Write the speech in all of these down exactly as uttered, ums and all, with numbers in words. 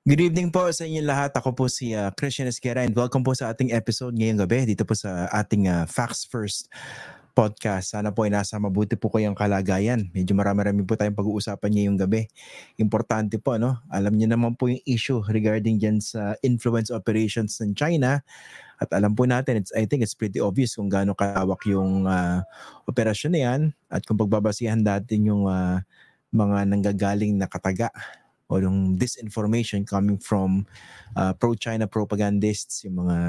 Good evening po sa inyong lahat. Ako po si uh, Christian Esquera and welcome po sa ating episode ngayong gabi dito po sa ating uh, Facts First podcast. Sana po ay nasa mabuti po kayong kalagayan. Medyo marami-rami po tayong pag-uusapan ngayong gabi. Importante po, no? Alam niyo naman po yung issue regarding dyan sa influence operations ng China. At alam po natin, it's, I think it's pretty obvious kung gaano kalawak yung uh, operasyon na yan at kung pagbabasihan natin yung uh, mga nanggagaling na kataga o yung disinformation coming from uh, pro-China propagandists, yung mga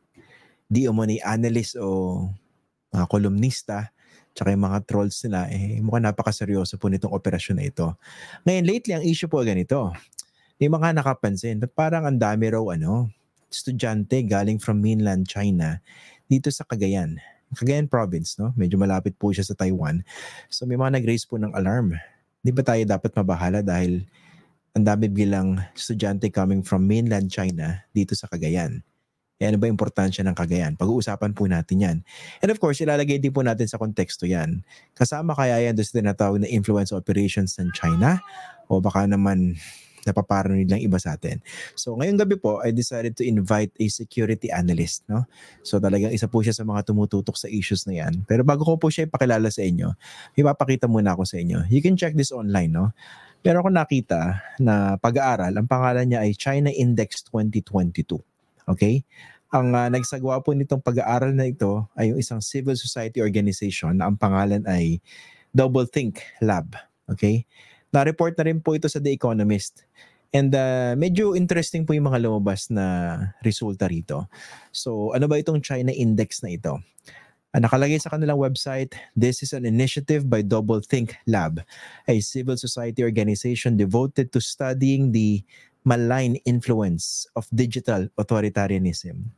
di umani analysts o mga kolumnista, tsaka yung mga trolls nila, eh, mukhang napakaseryoso po nitong operasyon na ito. Ngayon, lately, ang issue po ganito. May mga nakapansin, parang ang dami raw ano, estudyante galing from mainland China dito sa Cagayan. Cagayan province, no? Medyo malapit po siya sa Taiwan. So may mga nag-raise po ng alarm. Di ba tayo dapat mabahala dahil ang dami bilang estudyante coming from mainland China dito sa Cagayan. E ano ba importansya ng Cagayan? Pag-uusapan po natin yan. And of course, ilalagay din po natin sa konteksto yan. Kasama kaya yan doon sa tinatawag na influence operations ng China? O baka naman napaparo nilang iba sa atin. So ngayong gabi po, I decided to invite a security analyst. No? So talagang isa po siya sa mga tumututok sa issues na yan. Pero bago ko po siya ipakilala sa inyo, ipapakita muna ako sa inyo. You can check this online, no? Pero ako nakita na pag-aaral, ang pangalan niya ay China Index twenty twenty-two. Okay? Ang uh, nagsagawa po nitong pag-aaral na ito ay yung isang civil society organization na ang pangalan ay Doublethink Lab. Okay? Na-report na rin po ito sa The Economist. And uh, medyo interesting po yung mga lumabas na resulta rito. So ano ba itong China Index na ito? Ang nakalagay sa kanilang website, this is an initiative by Doublethink Lab, a civil society organization devoted to studying the malign influence of digital authoritarianism.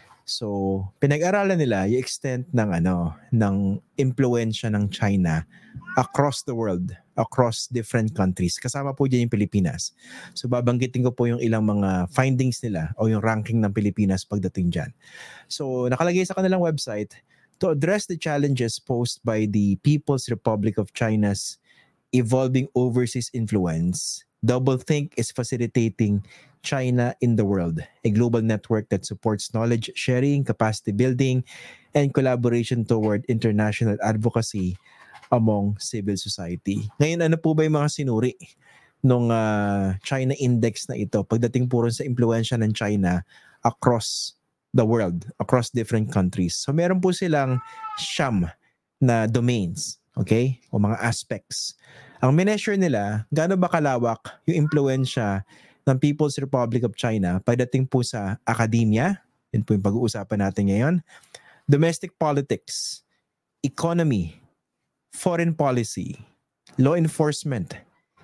So, pinag-aralan nila yung extent ng ano, ng impluwensya ng China across the world, across different countries. Kasama po diyan yung Pilipinas. So, babanggitin ko po yung ilang mga findings nila o yung ranking ng Pilipinas pagdating diyan. So, nakalagay sa kanilang website, to address the challenges posed by the People's Republic of China's evolving overseas influence, Doublethink is facilitating China in the World, a global network that supports knowledge sharing, capacity building, and collaboration toward international advocacy among civil society. Ngayon, ano po ba yung mga sinuri nung uh, China Index na ito pagdating puro sa impluwensya ng China across the world, across different countries? So meron po silang siyam na domains, okay? O mga aspects. Ang measure nila, gaano ba kalawak yung impluwensya ng People's Republic of China pagdating po sa academia, yun po yung pag-uusapan natin ngayon, domestic politics, economy, foreign policy, law enforcement,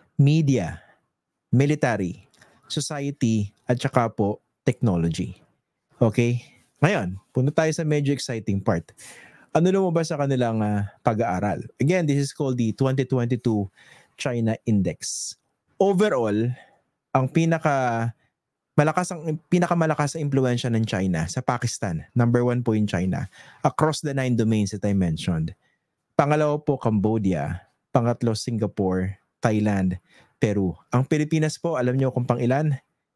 media, military, society, at saka po technology. Okay? Ngayon, punta tayo sa medyo exciting part. Ano lumabas sa kanilang uh, pag-aaral? Again, this is called the twenty twenty-two China Index. Overall, ang pinaka malakas ang pinakamalakas na impluwensya ng China sa Pakistan. Number one po yung China. Across the nine domains that I mentioned. Pangalawa po, Cambodia. Pangatlo, Singapore, Thailand, Peru. Ang Pilipinas po, alam niyo kung pang ilan?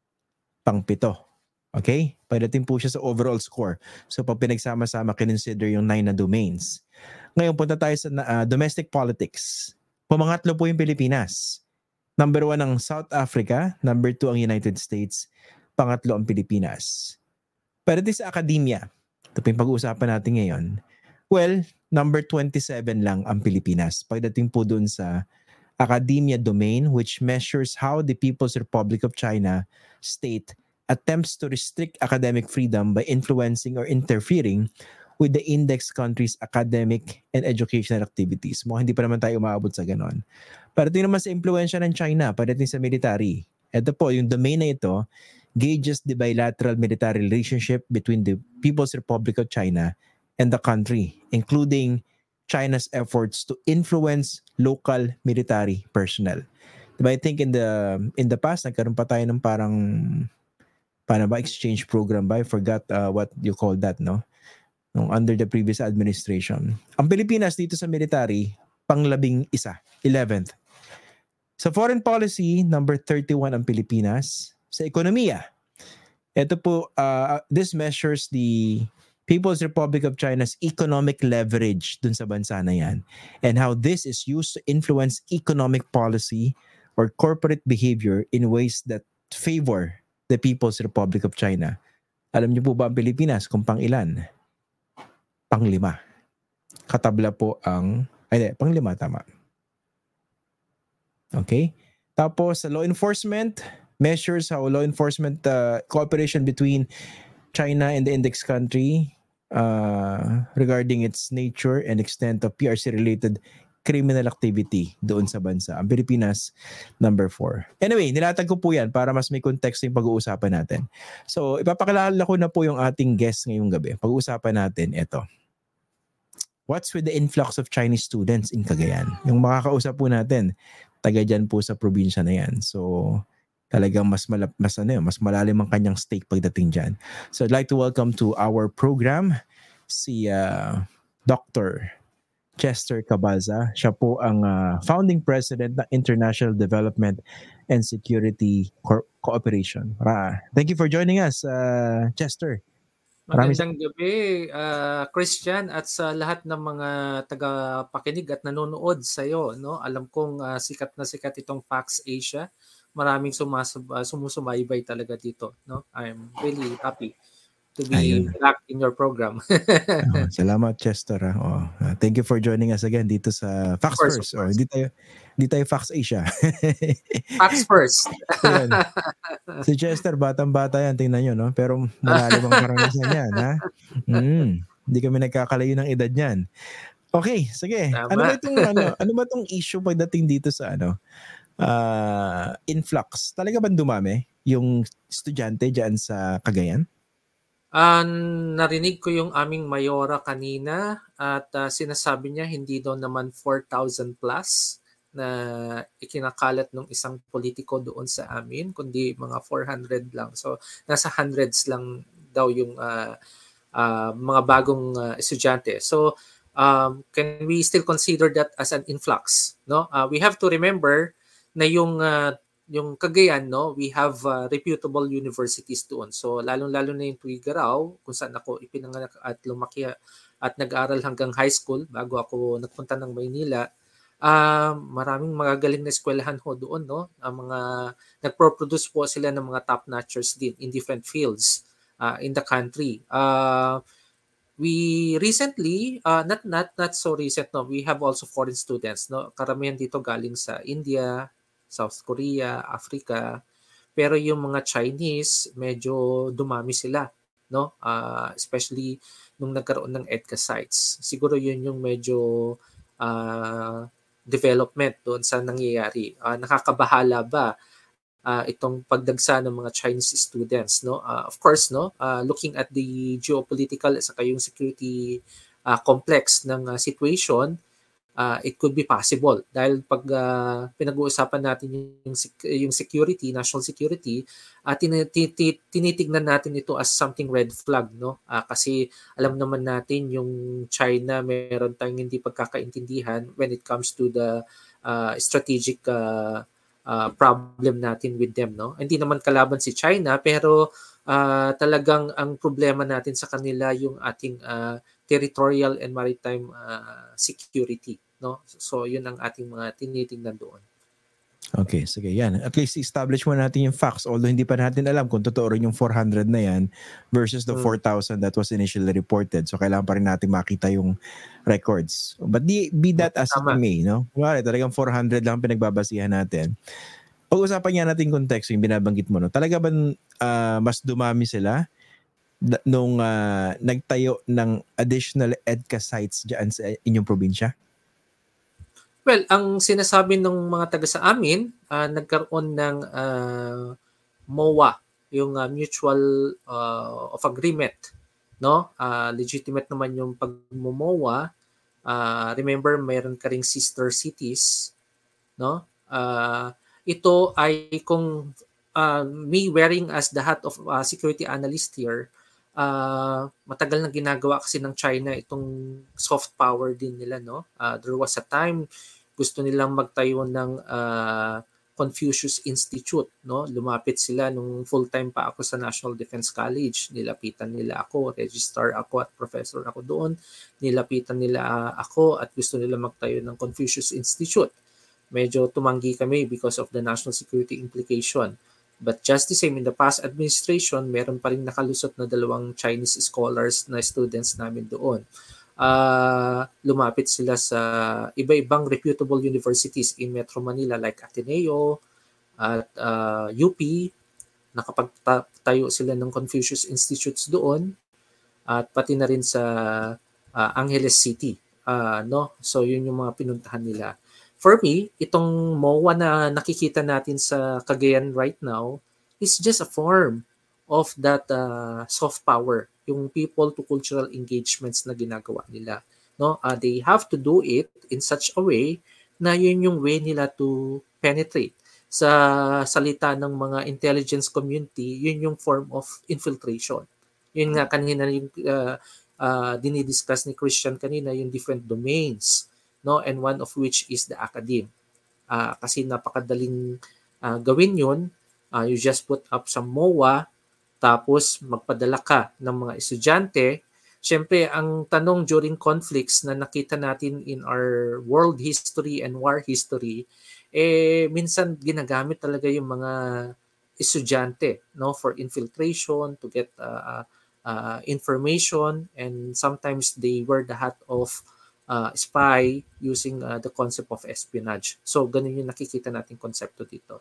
Pang pito. Okay? Pagdating po siya sa overall score. So pag pinagsama-sama, kinonsider yung nine na domains. Ngayon, punta tayo sa uh, domestic politics. Pumangatlo po yung Pilipinas. Number one ang South Africa. Number two ang United States. Pangatlo ang Pilipinas. Pagdating sa academia, ito po yung pag-uusapan natin ngayon. Well, number twenty-seven lang ang Pilipinas. Pagdating po dun sa academia domain, which measures how the People's Republic of China state attempts to restrict academic freedom by influencing or interfering with the index country's academic and educational activities. Mukhang hindi pa naman tayo umaabot sa ganon. Pagdating naman sa impluwensya ng China, pagdating sa military, ito po, yung domain na ito, gauges the bilateral military relationship between the People's Republic of China and the country, including China's efforts to influence local military personnel. Diba, I think in the in the past, nagkaroon pa tayo ng parang paano ba, exchange program ba? I forgot uh, what you call that, no? Nung under the previous administration. Ang Pilipinas dito sa military, panglabing isa, eleventh. Sa foreign policy, number thirty-one ang Pilipinas. sa ekonomiya. Ito po, uh, this measures the People's Republic of China's economic leverage dun sa bansa na yan and how this is used to influence economic policy or corporate behavior in ways that favor the People's Republic of China. Alam niyo po ba ang Pilipinas kung pang ilan? Panglima. Katabla po ang, ay, panglima, tama. Okay? Tapos, law enforcement measures how law enforcement uh, cooperation between China and the index country uh, regarding its nature and extent of P R C-related criminal activity doon sa bansa. Ang Pilipinas, number four. Anyway, nilatag ko po yan para mas may context yung pag-uusapan natin. So, ipapakilala ko na po yung ating guest ngayong gabi. Pag-uusapan natin, ito. What's with the influx of Chinese students in Cagayan? Yung makakausap po natin, taga dyan po sa probinsya na yan. So, talagang mas malap, mas ano yun, mas malalim ang kanyang stake pagdating diyan. So I'd like to welcome to our program si uh, Doctor Chester Cabaza. Siya po ang uh, founding president ng International Development and Security Co- Cooperation. Ra. Thank you for joining us, uh, Chester. Magandang gabi, uh, Christian, at sa lahat ng mga tagapakinig at nanonood sa iyo, no? Alam kong uh, sikat na sikat itong Fax Asia. Maraming sumasub- uh, sumusubaybay talaga dito, no? I'm really happy to be Ayun. back in your program. Oh, salamat, Chester. Oh, uh, thank you for joining us again dito sa Fax course, First. Oh, hindi tayo hindi tayo Fax Asia. Fax First. Yan. Si Chester, batang-bata yan, tingnan nyo, no? Pero malalim ang karanasan yan, ha? Mm, hindi kami nagkakalayo ng edad niyan. Okay, sige. Tama. Ano ba itong ano, ano ba itong issue pagdating dito sa ano? Uh, influx. Talaga ba dumami yung estudyante diyan sa Cagayan? Uh, narinig ko yung aming mayora kanina at uh, sinasabi niya hindi daw naman four thousand plus na ikinakalat ng isang politiko doon sa amin, kundi mga four hundred lang. So, nasa hundreds lang daw yung uh, uh, mga bagong uh, estudyante. So, um, can we still consider that as an influx? No, uh, we have to remember na yung uh, yung Cagayan, no, we have uh, reputable universities doon. So, lalong-lalo na yung Tuigaraw, kung saan ako ipinanganak at lumaki at nag-aral hanggang high school bago ako nagpunta ng Maynila. Uh, maraming magagaling na eskwelahan ho doon, no? Ang mga nagpro-produce po sila ng mga top-notchers din in different fields uh, in the country. Uh, we recently, uh, not not not so recent, no. We have also foreign students, no. Karamihan dito galing sa India, South Korea, Africa. Pero yung mga Chinese, medyo dumami sila, no? Uh, especially nung nagkaroon ng EDCA sites. Siguro yun yung medyo uh, development doon sa nangyayari. Uh, nakakabahala ba uh, itong pagdagsa ng mga Chinese students, no? Uh, of course, no, uh, looking at the geopolitical at saka yung security uh, complex ng uh, situation, uh, it could be possible dahil pag uh, pinag-uusapan natin yung yung security, national security, uh, tin- tin- tinitignan natin ito as something red flag, no? Uh, kasi alam naman natin yung China, meron tayong hindi pagkakaintindihan when it comes to the uh, strategic uh, uh, problem natin with them, no? Hindi naman kalaban si China, pero uh, talagang ang problema natin sa kanila yung ating uh, territorial and maritime uh, security, no? So yun ang ating mga tinitingnan doon. Okay, sige, yan. At least establish mo natin yung facts, although hindi pa natin alam kung totoo rin yung four hundred na yan versus the hmm. four thousand that was initially reported. So kailangan pa rin natin makita yung records. But di, be that as it may, no? Wala, talagang four hundred lang pinagbabasihan natin. Pag-usapan nga natin context yung binabanggit mo, no? Talaga ba uh, mas dumami sila nung uh, nagtayo ng additional EDCA sites dyan sa inyong probinsya? Well, ang sinasabi ng mga taga sa amin, uh, nagkaroon ng uh, M O A, yung uh, mutual uh, of agreement, no? Uh, legitimate naman yung pag-M O A. Uh, remember, mayroon ka ring sister cities, no? Uh, ito ay kung uh, me wearing as the hat of uh, security analyst here, uh, matagal na ginagawa kasi ng China itong soft power din nila, no? Uh, there was a time gusto nilang magtayo ng uh, Confucius Institute, no? Lumapit sila nung full-time pa ako sa National Defense College. Nilapitan nila ako, registrar ako at professor ako doon. Nilapitan nila uh, ako at gusto nila magtayo ng Confucius Institute. Medyo tumanggi kami because of the national security implication. But just the same, in the past administration, meron pa rin nakalusot na dalawang Chinese scholars na students namin doon. Uh, lumapit sila sa iba-ibang reputable universities in Metro Manila like Ateneo at uh, U P. Nakapagtayo sila ng Confucius Institutes doon at pati na rin sa uh, Angeles City. Uh, no? So yun yung mga pinuntahan nila. For me, itong M O A na nakikita natin sa Cagayan right now is just a form of that uh, soft power, yung people to cultural engagements na ginagawa nila. No, uh, they have to do it in such a way na yun yung way nila to penetrate. Sa salita ng mga intelligence community, yun yung form of infiltration. Yun nga kanina yung uh, uh, dinidiscuss ni Christian kanina, yung different domains, no, and one of which is the academe. Uh, kasi napakadaling uh, gawin yun. Uh, you just put up some M O A, tapos magpadala ka ng mga estudyante. Siyempre, ang tanong during conflicts na nakita natin in our world history and war history, eh, minsan ginagamit talaga yung mga estudyante, no, for infiltration, to get uh, uh, information, and sometimes they wear the hat of uh, spy using uh, the concept of espionage. So, ganun yung nakikita natin konsepto dito.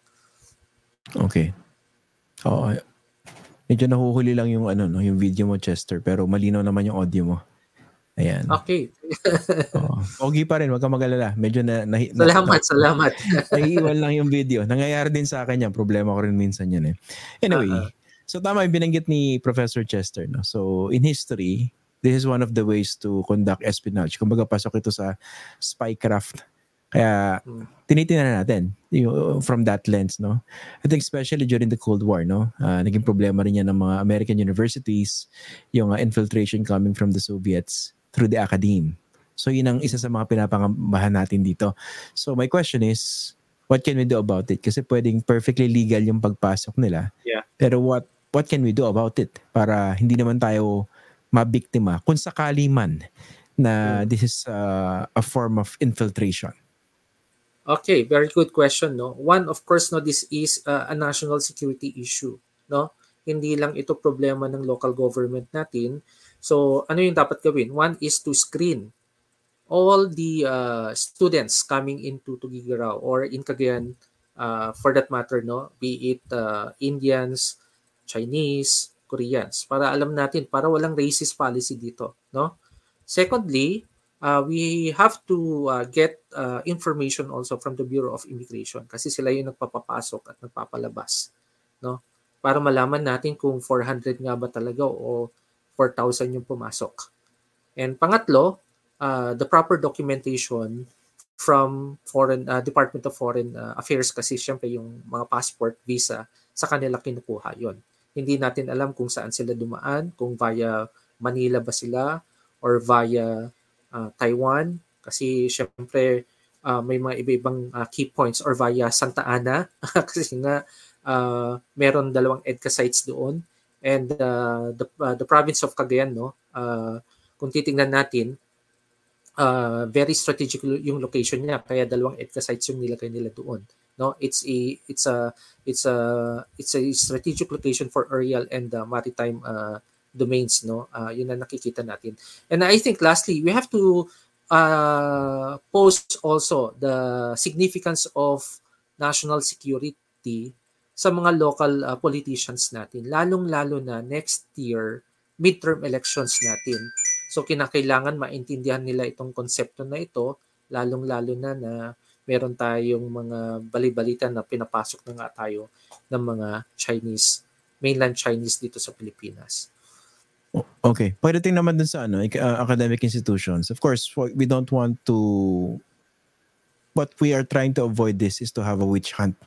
Okay. Oo. Medyo nahuhuli lang yung ano no, yung video mo, Chester, pero malinaw naman yung audio mo. Ayan. Okay. Oo. Pogi pa rin, wag kang mag-alala. Medyo na, na Salamat, na, salamat. Naiiwan lang yung video. Nangyayari din sa akin yan. Problema ko rin minsan yan eh. Anyway, uh-huh. So tama yung binanggit ni Professor Chester, no. So in history, this is one of the ways to conduct espionage. Kumbaga pasok ito sa spycraft. Kaya tinitingnan natin yung, from that lens, no. I think especially during the Cold War, no, uh, naging problema rin yan ng mga American universities, yung uh, infiltration coming from the Soviets through the academe. So yun ang isa sa mga pinapangambahan natin dito. So my question is, what can we do about it? Kasi pwedeng perfectly legal yung pagpasok nila. Yeah. Pero what what can we do about it para hindi naman tayo mabiktima kung sakali man na this is uh, a form of infiltration? Okay, very good question, no. One, of course, no, this is uh, a national security issue, no. Hindi lang ito problema ng local government natin. So, ano yung dapat gawin? One is to screen all the uh, students coming into Tuguegarao or in Cagayan, uh, for that matter, no, be it uh, Indians, Chinese, Koreans, para alam natin, para walang racist policy dito, no. Secondly, Uh, we have to uh, get uh, information also from the Bureau of Immigration kasi sila yung nagpapapasok at nagpapalabas, no? Para malaman natin kung four hundred nga ba talaga o four thousand yung pumasok. And pangatlo, uh, the proper documentation from foreign uh, Department of Foreign uh, Affairs kasi syempre yung mga passport, visa, sa kanila kinukuha yon. Hindi natin alam kung saan sila dumaan, kung via Manila ba sila or via Uh, Taiwan, kasi syempre uh, may mga iba-ibang uh, key points, or via Santa Ana kasi nga uh, meron dalawang EDCA sites doon, and uh, the uh, the province of Cagayan, no, uh, kung titingnan natin, uh, very strategic yung location niya, kaya dalawang EDCA sites yung nilagay nila doon, no. It's a it's a it's a it's a strategic location for aerial and uh, maritime uh, domains, no. Uh, yun na nakikita natin. And I think lastly, we have to uh, post also the significance of national security sa mga local uh, politicians natin, lalong-lalo na next year midterm elections natin. So kinakailangan maintindihan nila itong konsepto na ito, lalong-lalo na na meron tayong mga bali-balita na pinapasok na nga tayo ng mga Chinese, mainland Chinese dito sa Pilipinas. Okay. Pagdating naman dun sa ano, uh, academic institutions, of course, we don't want to, what we are trying to avoid this is to have a witch hunt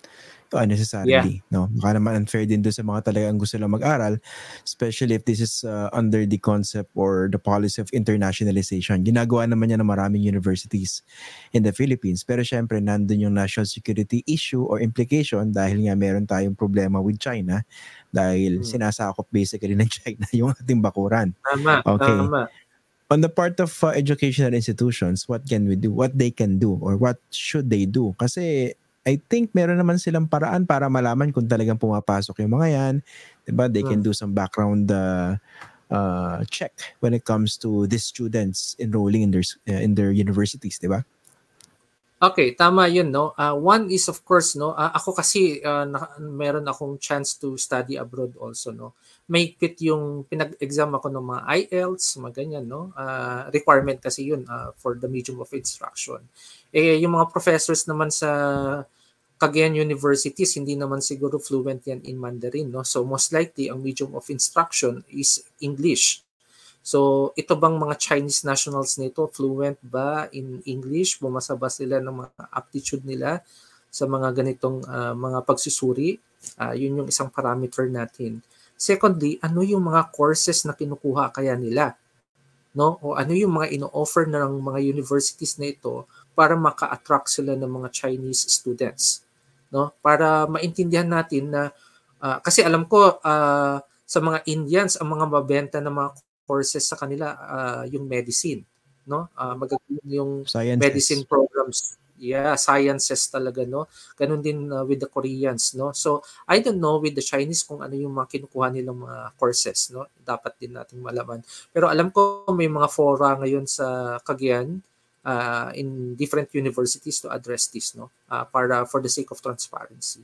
unnecessarily, yeah. no? Baka naman unfair din doon sa mga talagang gusto lang mag-aral, especially if this is uh, under the concept or the policy of internationalization. Ginagawa naman yan ng maraming universities in the Philippines. Pero syempre, nandun yung national security issue or implication dahil nga meron tayong problema with China dahil hmm. sinasakop basically ng China yung ating bakuran. Tama, okay. tama. On the part of uh, educational institutions, what can we do? What they can do or what should they do? Kasi I think meron naman silang paraan para malaman kung talagang pumapasok yung mga yan. Diba? They can do some background uh, uh, check when it comes to these students enrolling in their uh, in their universities, diba? Okay, tama yun, no? Uh, one is of course, no, uh, ako kasi uh, na, meron akong chance to study abroad also, no. May quit yung pinag-exam ako ng mga I E L T S, mga ganyan, no. Uh, requirement kasi yun uh, for the medium of instruction. Eh yung mga professors naman sa Cagayan universities, hindi naman siguro fluent yan in Mandarin, no? So most likely, ang medium of instruction is English. So ito bang mga Chinese nationals nito, fluent ba in English? Bumasa ba sila ng mga aptitude nila sa mga ganitong uh, mga pagsusuri? Uh, yun yung isang parameter natin. Secondly, ano yung mga courses na kinukuha kaya nila? No? O ano yung mga ino-offer ng mga universities na ito para maka-attract sila ng mga Chinese students? No, para maintindihan natin na uh, kasi alam ko uh, sa mga Indians ang mga mabenta ng mga courses sa kanila uh, yung medicine, no, uh, magagaling yung sciences. Medicine programs, yeah, sciences talaga, no. Ganun din uh, with the Koreans, no. So I don't know with the Chinese kung ano yung mga kinukuha nilang mga courses, no, dapat din nating malaman. Pero alam ko may mga fora ngayon sa Cagayan Uh, in different universities to address this, no, uh, para for the sake of transparency.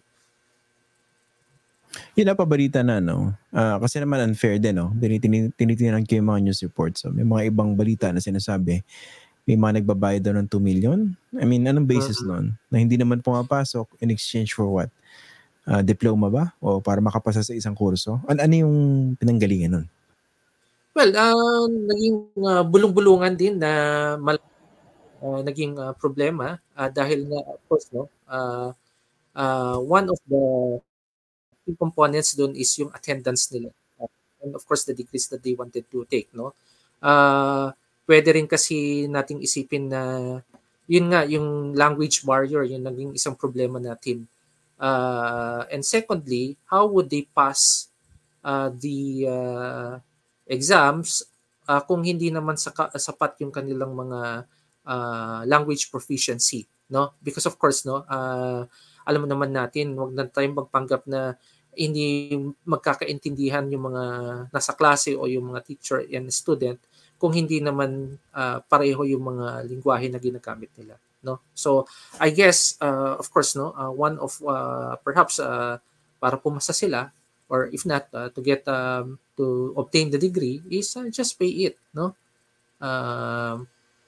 Yun na pabalita na, no, uh, kasi naman unfair din, no, tinitingnan ko yung mga news reports, so may mga ibang balita na sinasabi may mga nagbabayad daw ng two million. I mean, anong basis uh-huh. nun? Na hindi naman pumapasok in exchange for what? Uh, diploma ba? O para makapasa sa isang kurso? An ano yung pinanggalingan nun? Well, uh, naging uh, bulong-bulungan din na mal- Uh, naging uh, problema uh, dahil nga of course, no, uh, uh, one of the key components doon is yung attendance nila uh, and of course the degrees that they wanted to take, no. Uh, pwede rin kasi nating isipin na yun nga yung language barrier yung naging isang problema natin. Uh, and secondly, how would they pass uh, the uh, exams uh, kung hindi naman saka, sapat yung kanilang mga Uh, language proficiency, no? Because of course, no, uh, alam mo naman natin, wag na tayong magpanggap na hindi magkakaintindihan yung mga nasa klase o yung mga teacher and student kung hindi naman uh, pareho yung mga lingwahe na ginagamit nila, no? So I guess uh, of course, no, uh, one of uh, perhaps uh, para pumasa sila or if not uh, to get um, to obtain the degree is uh, just pay it, no? Um uh,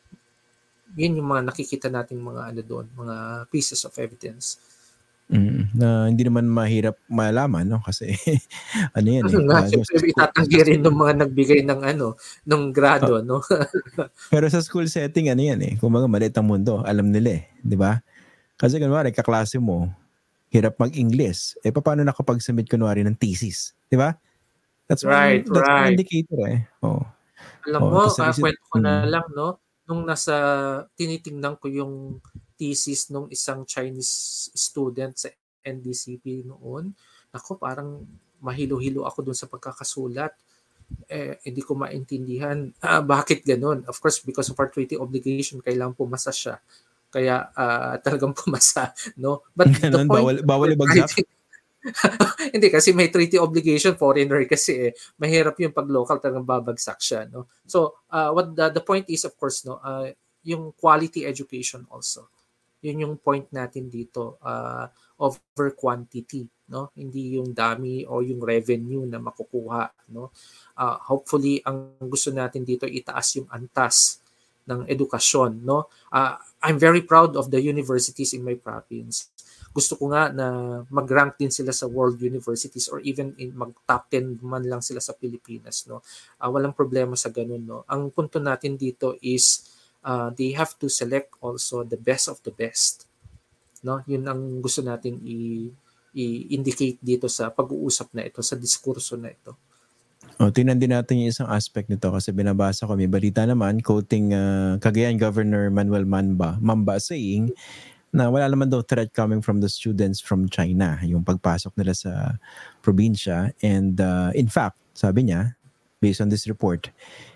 yun yung mga nakikita nating mga ano doon, mga pieces of evidence. Mm, na hindi naman mahirap malaman, no, kasi ano yan eh. Uh, Siyempre itatanggi rin ng mga nagbigay ng ano, ng grado, oh. No. Pero sa school setting ano yan eh, kumbaga maliit ang mundo, alam nila eh, di ba? Kasi kunwari kaklase mo, hirap mag-English, eh paano nakapag-submit kunwari ng thesis, di ba? That's right, one, that's right. one indicator eh. Oh. Alam oh, mo, uh, kwento ko na hmm. lang, no, nung nasa tinitingnan ko yung thesis nung isang Chinese student sa N D C P noon, ako parang mahilo-hilo ako dun sa pagkakasulat. Eh, hindi ko maintindihan uh, bakit ganun. Of course, because of our treaty obligation, kailangan pumasa siya. Kaya uh, talagang pumasa, no? But the point, bawal, bawal ibagsak? Hindi kasi may treaty obligation, foreigner kasi eh. Mahirap yung pag local talagang babagsak siya, no. So uh, what the, the point is of course, no, uh, yung quality education also. Yun yung point natin dito, uh, over quantity, no. Hindi yung dami o yung revenue na makukuha, no. Uh, hopefully ang gusto natin dito itaas yung antas ng edukasyon, no. Uh, I'm very proud of the universities in my province. Gusto ko nga na mag-rank din sila sa world universities or even in mag-top ten man lang sila sa Pilipinas, no. Uh, walang problema sa ganun, no. Ang punto natin dito is uh, they have to select also the best of the best, no. Yun ang gusto nating i i-indicate dito sa pag-uusap na ito, sa diskurso na ito. O, tingnan din natin yung isang aspect nito kasi binabasa ko, may balita naman quoting uh, Cagayan Governor Manuel Mamba, Mamba saying na wala naman daw threat coming from the students from China, yung pagpasok nila sa probinsya. And uh, in fact, sabi niya, based on this report,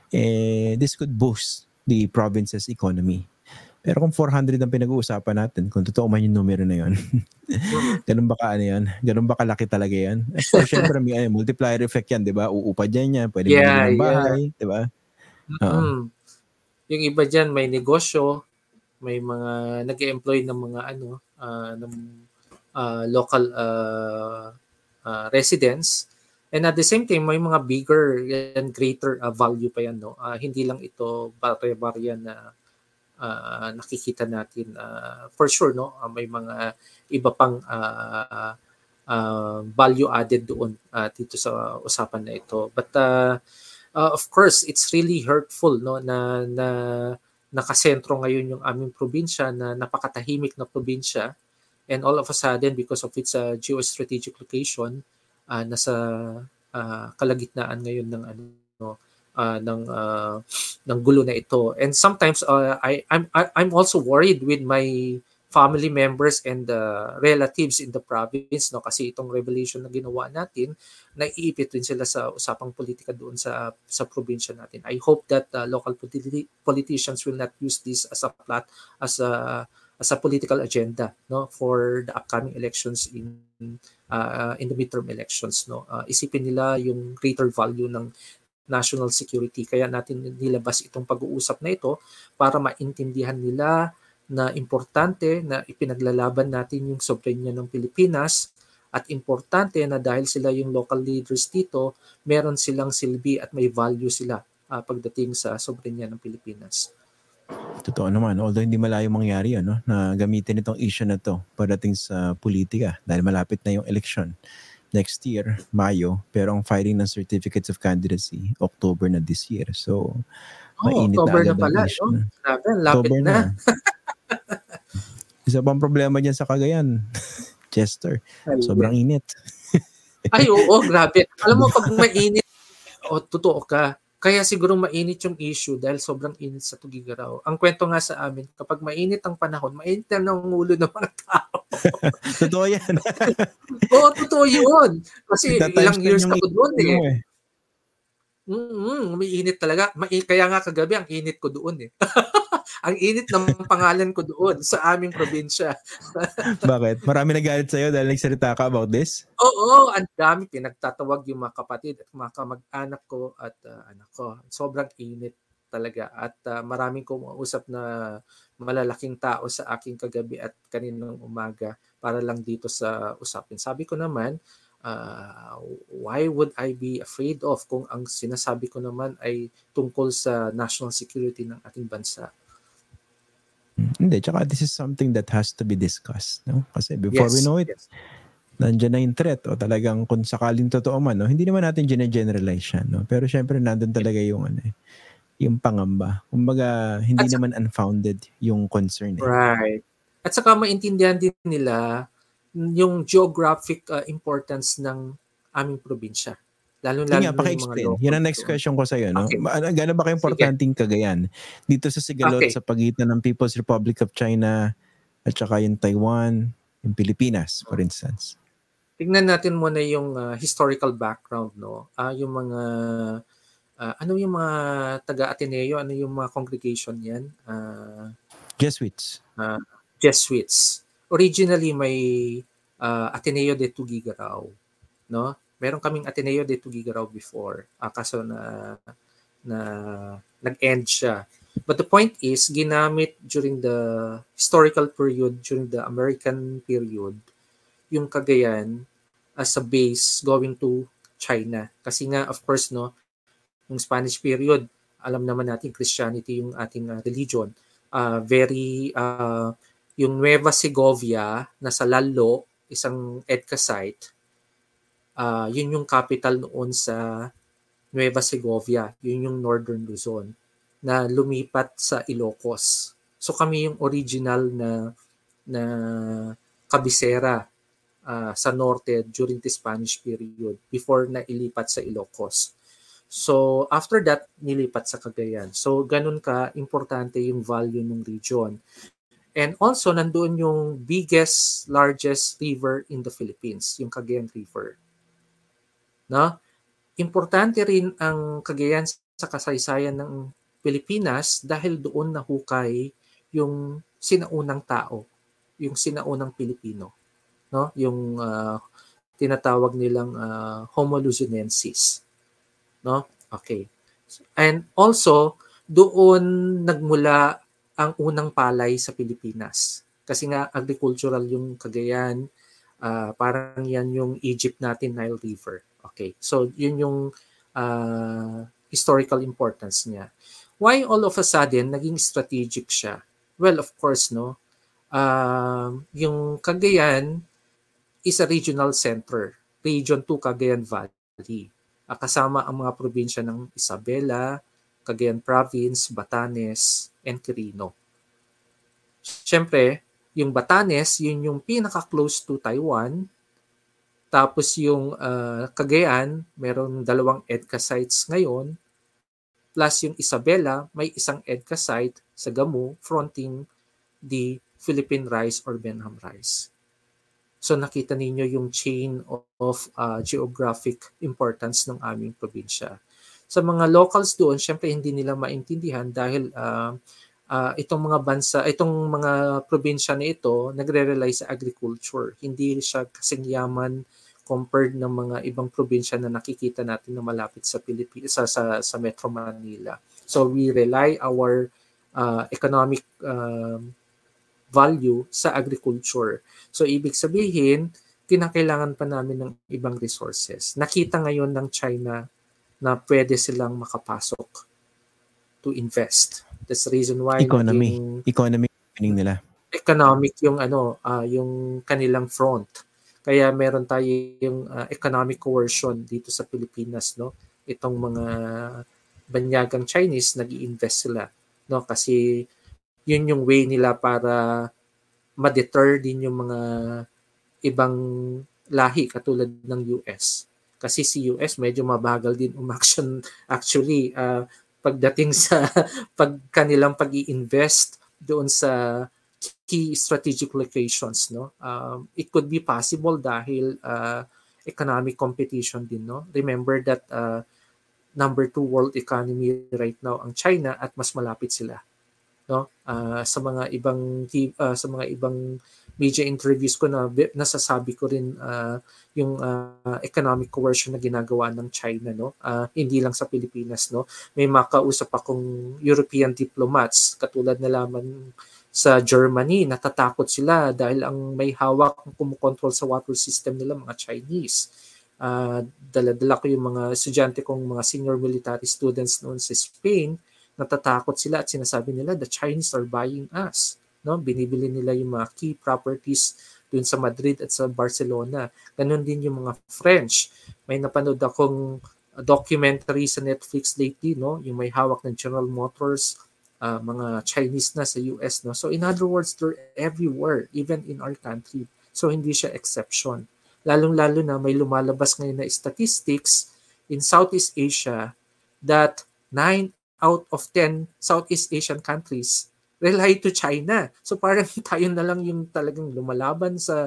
eh, this could boost the province's economy. Pero kung four hundred ang pinag-uusapan natin, kung totoo man yung numero na yun, ganun ba ka ano yan? Ganun ba kalaki talaga yan? Of course, syempre may ano, multiplier effect yan, di ba? Uupad yan yan, pwede Yeah, bumili ng yeah. bahay, di ba? Oo. Mm. Yung iba dyan may negosyo, may mga nag-employ ng mga ano, uh, ng uh, local uh, uh, residents. And at the same time, may mga bigger and greater uh, value pa yan. No? Uh, hindi lang ito bare-bare na uh, nakikita natin. Uh, for sure, no? Uh, may mga iba pang uh, uh, value added doon uh, dito sa usapan na ito. But uh, uh, of course, it's really hurtful no? na, na nakasentro ngayon yung aming probinsya na napakatahimik na probinsya. And all of a sudden, because of its uh, geostrategic location, uh, nasa uh, kalagitnaan ngayon ng ano uh, ng uh, ng gulo na ito. And sometimes uh, I I'm I'm also worried with my family members and uh, relatives in the province no kasi itong revelation na ginawa natin naiipit din sila sa usapang politika doon sa sa probinsya natin. I hope that uh, local politi- politicians will not use this as a plot as a as a political agenda no for the upcoming elections in uh, in the midterm elections no uh, isipin nila yung greater value ng national security kaya natin nilabas itong pag-uusap na ito para maintindihan nila na importante na ipinaglalaban natin yung soberanya ng Pilipinas at importante na dahil sila yung local leaders dito meron silang silbi at may value sila uh, pagdating sa soberanya ng Pilipinas. Totoo naman, although hindi malayo mangyari ano, na gamitin itong issue na to pagdating sa politika dahil malapit na yung election next year, Mayo, pero ang filing ng certificates of candidacy, October na this year. So, oh, mainit October na agad na pala, ang issue. No? Grabe, lapit October na. na. Isa pang problema dyan sa Cagayan, Chester, Ay, sobrang init. Ay, oo, grabe. Alam mo, pag mainit, o oh, totoo ka, kaya siguro mainit yung issue dahil sobrang init sa Tugigaraw. Ang kwento nga sa amin, kapag mainit ang panahon, mainit na ng ulo ng mga tao. Totoo yan. Oo, totoo yun. Kasi ilang years ako doon eh. eh. Mm-hmm, may init talaga. Mai- kaya nga kagabi, ang init ko doon eh. Ang init ng pangalan ko doon sa aming probinsya. Bakit? Marami nagalit sa'yo dahil nagsalita ka about this? Oo, ang dami pinagtatawag yung mga kapatid at mga kamag-anak ko at uh, anak ko. Sobrang init talaga at uh, maraming kumausap na malalaking tao sa aking kagabi at kaninang umaga para lang dito sa usapin. Sabi ko naman, uh, why would I be afraid of kung ang sinasabi ko naman ay tungkol sa national security ng ating bansa? Hindi, tsaka this is something that has to be discussed. No? Kasi before yes, we know it, yes. nandiyan na yung threat o talagang kung sakaling totoo man, no? Hindi naman natin gine-generalize yan. No? Pero syempre nandun talaga yung, ano, yung pangamba. Kumbaga, hindi At naman sa- unfounded yung concern. Eh. Right. At saka maintindihan din nila yung geographic uh, importance ng aming probinsya. Lalo-lalo nga, paki-explain. Yan ang next question ko sa'yo. No? Okay. Gano'n ba ka-importanting Cagayan? Dito sa Sigalot, okay. sa pagitan ng People's Republic of China at saka yung Taiwan, yung Pilipinas, for instance. Tingnan natin muna yung uh, historical background. No? Uh, yung mga, uh, ano yung mga taga-Ateneo, ano yung mga congregation yan? Uh, Jesuits. Uh, Jesuits. Originally, may uh, Ateneo de Tugigaraw. No? Meron kaming Ateneo de Tugigaraw before. Uh, kaso na, na nag-end siya. But the point is, ginamit during the historical period, during the American period, yung Cagayan as a base going to China. Kasi nga, of course, no, yung Spanish period, alam naman natin Christianity yung ating uh, religion. Uh, very, uh, yung Nueva Segovia, nasa Lalo, isang EDCA site, Uh, yun yung capital noon sa Nueva Segovia, yun yung Northern Luzon, na lumipat sa Ilocos. So kami yung original na na kabisera uh, sa norte during the Spanish period before na ilipat sa Ilocos. So after that, nilipat sa Cagayan. So ganun ka importante yung value ng region. And also, nandoon yung biggest, largest river in the Philippines, yung Cagayan River. No? Importante rin ang Cagayan sa kasaysayan ng Pilipinas dahil doon nahukay yung sinaunang tao, yung sinaunang Pilipino, no? Yung uh, tinatawag nilang uh, Homo luzonensis, no? Okay. And also doon nagmula ang unang palay sa Pilipinas. Kasi nga agricultural yung Cagayan, uh, parang yan yung Egypt natin, Nile River. Okay. So yun yung uh, historical importance niya. Why all of a sudden naging strategic siya? Well, of course, no. Uh, yung Cagayan is a regional center. Region two, Cagayan Valley. Uh, kasama ang mga probinsya ng Isabela, Cagayan Province, Batanes, and Quirino. Siyempre, yung Batanes, yun yung pinaka-close to Taiwan. Tapos yung uh, Cagayan, meron dalawang EDCA sites ngayon. Plus yung Isabela, may isang EDCA site sa Gamu fronting the Philippine rice or Benham rice. So nakita ninyo yung chain of, of uh, geographic importance ng aming probinsya. Sa mga locals doon, syempre hindi nila maintindihan dahil uh, uh, itong mga bansa, itong mga probinsya na ito nagre-rely sa agriculture. Hindi siya kasing yaman compared ng mga ibang probinsya na nakikita natin na malapit sa Pilipinas, sa, sa, sa Metro Manila. So we rely our uh, economic uh, value sa agriculture. So ibig sabihin, kinakailangan pa namin ng ibang resources. Nakita ngayon ng China na pwede silang makapasok to invest. That's the reason why economy, naging, economy nila. Economic yung ano, uh, yung kanilang front. Kaya meron tayong uh, economic coercion dito sa Pilipinas, no? Itong mga banyagang Chinese nag-i-invest sila, no? Kasi yun yung way nila para ma-deter din yung mga ibang lahi katulad ng U S. Kasi si U S medyo mabagal din umaction actually uh, pagdating sa pag kanilang pag-i-invest doon sa key strategic locations, no. Um, it could be possible dahil uh, economic competition din, no. Remember that uh, number two world economy right now ang China at mas malapit sila, no. Uh, sa mga ibang uh, sa mga ibang media interviews ko na nasasabi ko rin uh, yung uh, economic coercion na ginagawa ng China, no. Uh, hindi lang sa Pilipinas, no. May makausap akong European diplomats katulad na lamang sa Germany, natatakot sila dahil ang may hawak ng kumukontrol sa water system nila mga Chinese. Uh, dala-dala ko yung mga estudyante kong mga senior military students noon sa Spain, natatakot sila at sinasabi nila the Chinese are buying us, no? Binibili nila yung mga key properties dun sa Madrid at sa Barcelona. Ganon din yung mga French. May napanood akong documentary sa Netflix lately, no? Yung may hawak ng General Motors, uh, mga Chinese na sa U S, no? So in other words, they're everywhere, even in our country. So hindi siya exception. Lalong-lalo na may lumalabas ngayon na statistics in Southeast Asia that nine out of ten Southeast Asian countries rely to China. So parang tayo na lang yung talagang lumalaban sa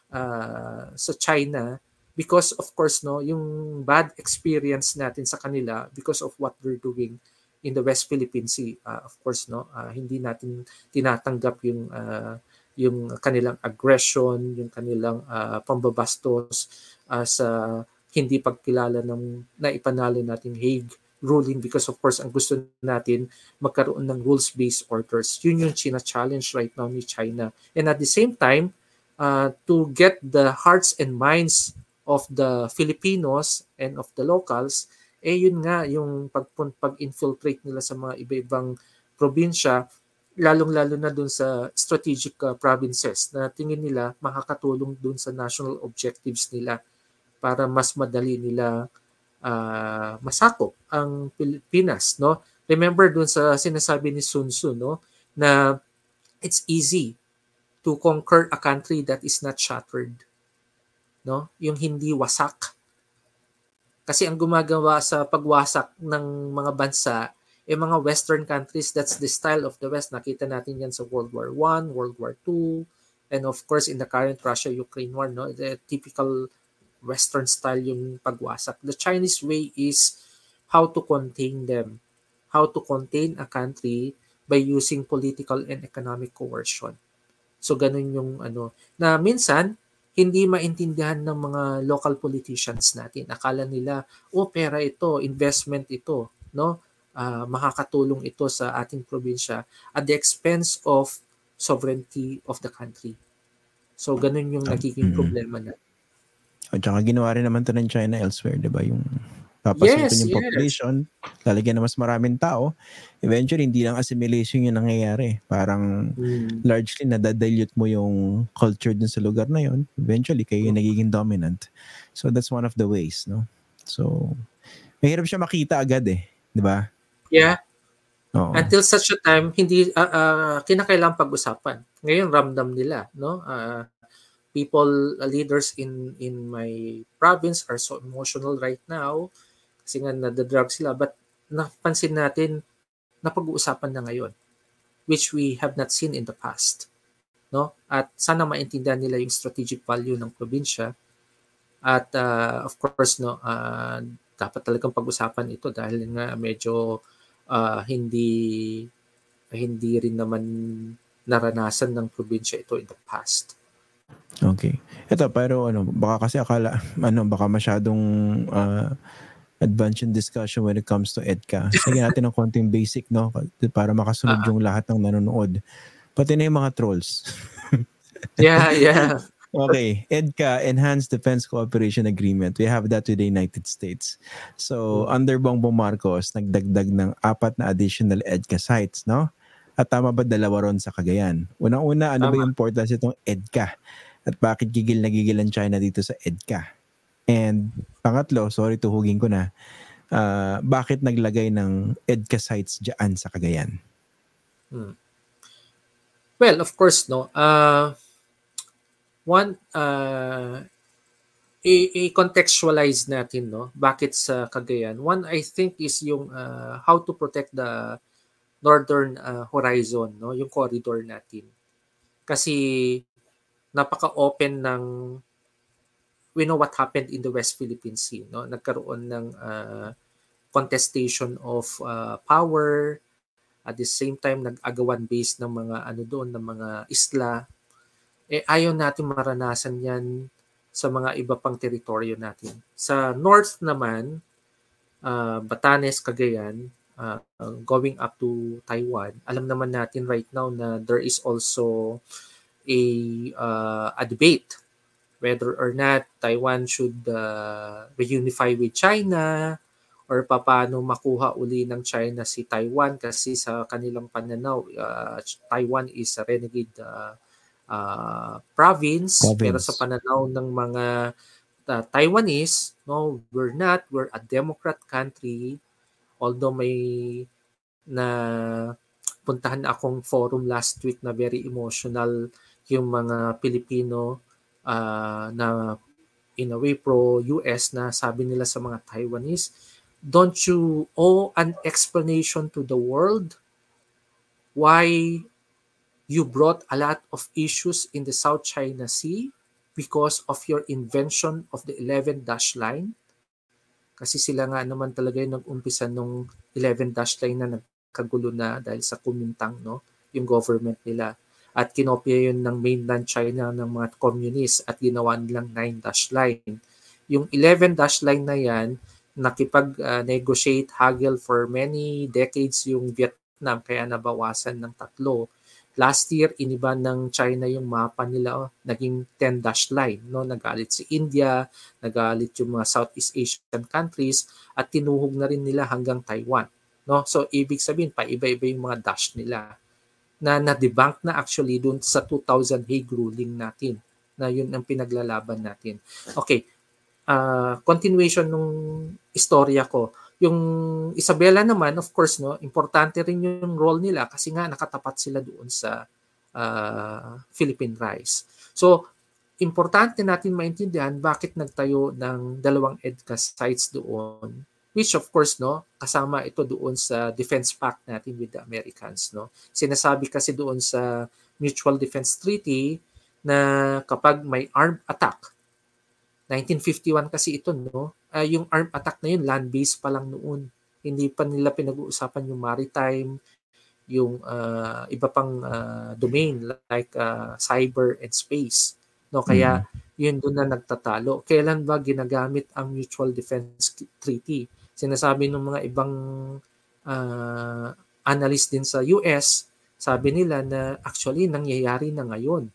uh, sa China because of course, no, yung bad experience natin sa kanila because of what we're doing in the West Philippine Sea. Uh, of course, no, uh, hindi natin tinatanggap yung uh, yung kanilang aggression, yung kanilang uh, pambabastos uh, sa hindi pagkilala ng naipanalo nating Hague ruling because of course ang gusto natin magkaroon ng rules-based orders. Yun yung china-challenge right now ni China. And at the same time, uh, to get the hearts and minds of the Filipinos and of the locals, eh yun nga yung pag, pag-infiltrate nila sa mga iba-ibang probinsya, lalong-lalo na dun sa strategic uh, provinces na tingin nila makakatulong dun sa national objectives nila para mas madali nila uh, masakop ang Pilipinas, no? Remember dun sa sinasabi ni Sun Tzu, no, na it's easy to conquer a country that is not shattered. no? Yung hindi wasak. Kasi ang gumagawa sa pagwasak ng mga bansa eh mga Western countries, that's the style of the West. Nakita natin yan sa World War One, World War Two, and of course in the current Russia-Ukraine war, no? The typical Western style yung pagwasak. The Chinese way is how to contain them, how to contain a country by using political and economic coercion. So ganun yung ano, na minsan hindi maintindihan ng mga local politicians natin. Akala nila, oh pera ito, investment ito, no? Uh, makakatulong ito sa ating probinsya at the expense of sovereignty of the country. So ganun yung nagiging Mm-hmm. problema na. At saka ginawa rin naman to ng China elsewhere, di ba? Yung papasukin yes, yung yes. population, lalagyan na mas maraming tao. Eventually, hindi lang assimilation yung nangyayari. Parang hmm. largely nadadilute mo yung culture dun sa lugar na yun. Eventually, kayo yung nagiging dominant. So that's one of the ways, no? So, mahirap siya makita agad eh. Di ba? Yeah. Oo. Until such a time, hindi uh, uh, kinakailangang pag-usapan. Ngayon, ramdam nila, no? Uh, people, uh, leaders in in my province are so emotional right now kasi nga nadadrug sila. But napansin natin na pag-uusapan na ngayon, which we have not seen in the past. No? At sana maintindihan nila yung strategic value ng probinsya. At uh, of course, no, uh, dapat talagang pag-usapan ito dahil nga medyo uh, hindi hindi rin naman naranasan ng probinsya ito in the past. Okay. Ito, pero ano, baka kasi akala, ano, baka masyadong uh, advanced yung discussion when it comes to EDCA. Sige natin ng konting basic, no? Para makasunod uh-huh. yung lahat ng nanonood. Pati na yung mga trolls. yeah, yeah. Okay, EDCA, Enhanced Defense Cooperation Agreement. We have that with the United States. So, hmm. under Bongbong Marcos, nagdagdag ng apat na additional EDCA sites, no? At tama ba dalawa ron sa Cagayan? Unang-una, ano tama. Ba yung importance itong EDCA? At bakit gigil na gigil ang China dito sa EDCA? And pangatlo, sorry tuhugin ko na, uh, bakit naglagay ng EDCA sites dyan sa Cagayan? Hmm. Well, of course, no. Uh, one, uh, i-contextualize natin, no, bakit sa Cagayan. One, I think, is yung uh, how to protect the northern uh, horizon, no, yung corridor natin. Kasi napaka-open ng, we know what happened in the West Philippine Sea, no? Nagkaroon ng uh, contestation of uh, power, at the same time nag-agawan base ng mga ano doon, ng mga isla. Eh ayaw natin maranasan yan sa mga iba pang teritoryo natin. Sa north naman, uh, Batanes, Cagayan, uh, going up to Taiwan, alam naman natin right now na there is also a, uh, a debate whether or not Taiwan should uh, reunify with China or paano makuha uli ng China si Taiwan kasi sa kanilang pananaw, uh, Taiwan is a renegade uh, uh, province, province, pero sa pananaw ng mga uh, Taiwanese, no, we're not, we're a democrat country, although may na puntahan akong forum last week na very emotional yung mga Pilipino uh, na in a way pro-U S na sabi nila sa mga Taiwanese, don't you owe an explanation to the world why you brought a lot of issues in the South China Sea because of your invention of the eleven dash line? Kasi sila nga naman talaga yung nag-umpisa nung eleven dash line na nagkagulo na dahil sa Kuomintang, no? Yung government nila. At kinopya yun ng mainland China ng mga communists at ginawa nilang nine dash line. Yung eleven dash line na yan, nakipag-negotiate, uh, haggle for many decades yung Vietnam, kaya nabawasan ng tatlo. Last year, iniba ng China yung mapa nila, oh, naging ten dash line. No? Nagalit si India, nagalit yung mga Southeast Asian countries, at tinuhog na rin nila hanggang Taiwan. No? So, ibig sabihin, paiba-iba yung mga dash nila na na-debunk na actually dun sa two thousand Hague ruling natin na yun ang pinaglalaban natin. Okay, uh, continuation nung istorya ko. Yung Isabela naman, of course, no, importante rin yung role nila kasi nga nakatapat sila doon sa uh, Philippine Rise. So, importante natin maintindihan bakit nagtayo ng dalawang EDCA sites doon, which of course, no, kasama ito doon sa defense pact natin with the Americans, no. Sinasabi kasi doon sa Mutual Defense Treaty na kapag may armed attack, nineteen fifty-one kasi ito, no, uh, yung armed attack na yun, land-based pa lang noon. Hindi pa nila pinag-uusapan yung maritime, yung uh, iba pang uh, domain like uh, cyber and space. No, kaya mm-hmm. yun doon na nagtatalo. Kailan ba ginagamit ang Mutual Defense Treaty? Sinasabi ng mga ibang uh, analyst din sa U S, sabi nila na actually nangyayari na ngayon,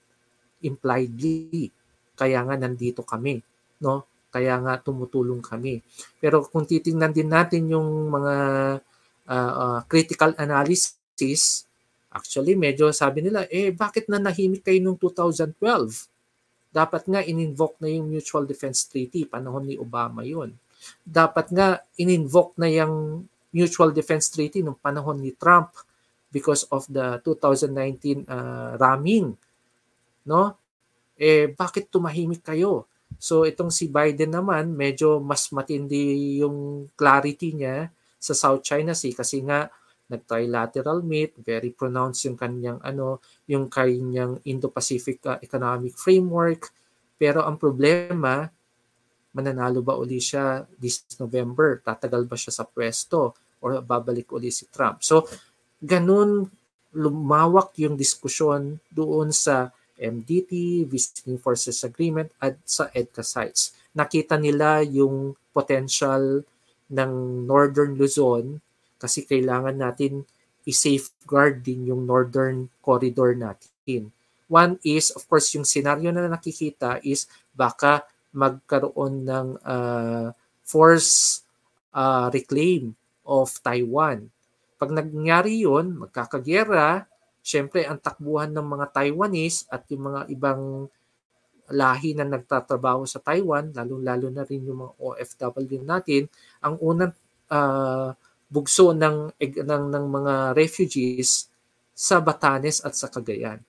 impliedly. Kaya nga nandito kami, no? Kaya nga tumutulong kami. Pero kung titingnan din natin yung mga uh, uh, critical analysis, actually medyo sabi nila, eh bakit na nahimik kayo noong two thousand twelve? Dapat nga in-invoke na yung Mutual Defense Treaty, panahon ni Obama yun. Dapat nga in-invoke na yung Mutual Defense Treaty noong panahon ni Trump because of the two thousand nineteen uh, ramming. No? Eh, bakit tumahimik kayo? So itong si Biden naman, medyo mas matindi yung clarity niya sa South China Sea kasi nga nag-trilateral meet, very pronounced yung kanyang ano, yung kanyang Indo-Pacific uh, Economic Framework. Pero ang problema, mananalo ba uli siya this November? Tatagal ba siya sa pwesto? Or babalik uli si Trump? So, ganun lumawak yung diskusyon doon sa M D T, Visiting Forces Agreement, at sa EDCA sites. Nakita nila yung potential ng Northern Luzon kasi kailangan natin i-safeguard din yung northern corridor natin. One is, of course, yung scenario na nakikita is baka magkaroon ng uh, force uh, reclaim of Taiwan. Pag nangyari yun, magkakagyera, syempre ang takbuhan ng mga Taiwanese at yung mga ibang lahi na nagtatrabaho sa Taiwan, lalo-lalo na rin yung mga O F W natin, ang unang uh, bugso ng, ng, ng mga refugees sa Batanes at sa Cagayan.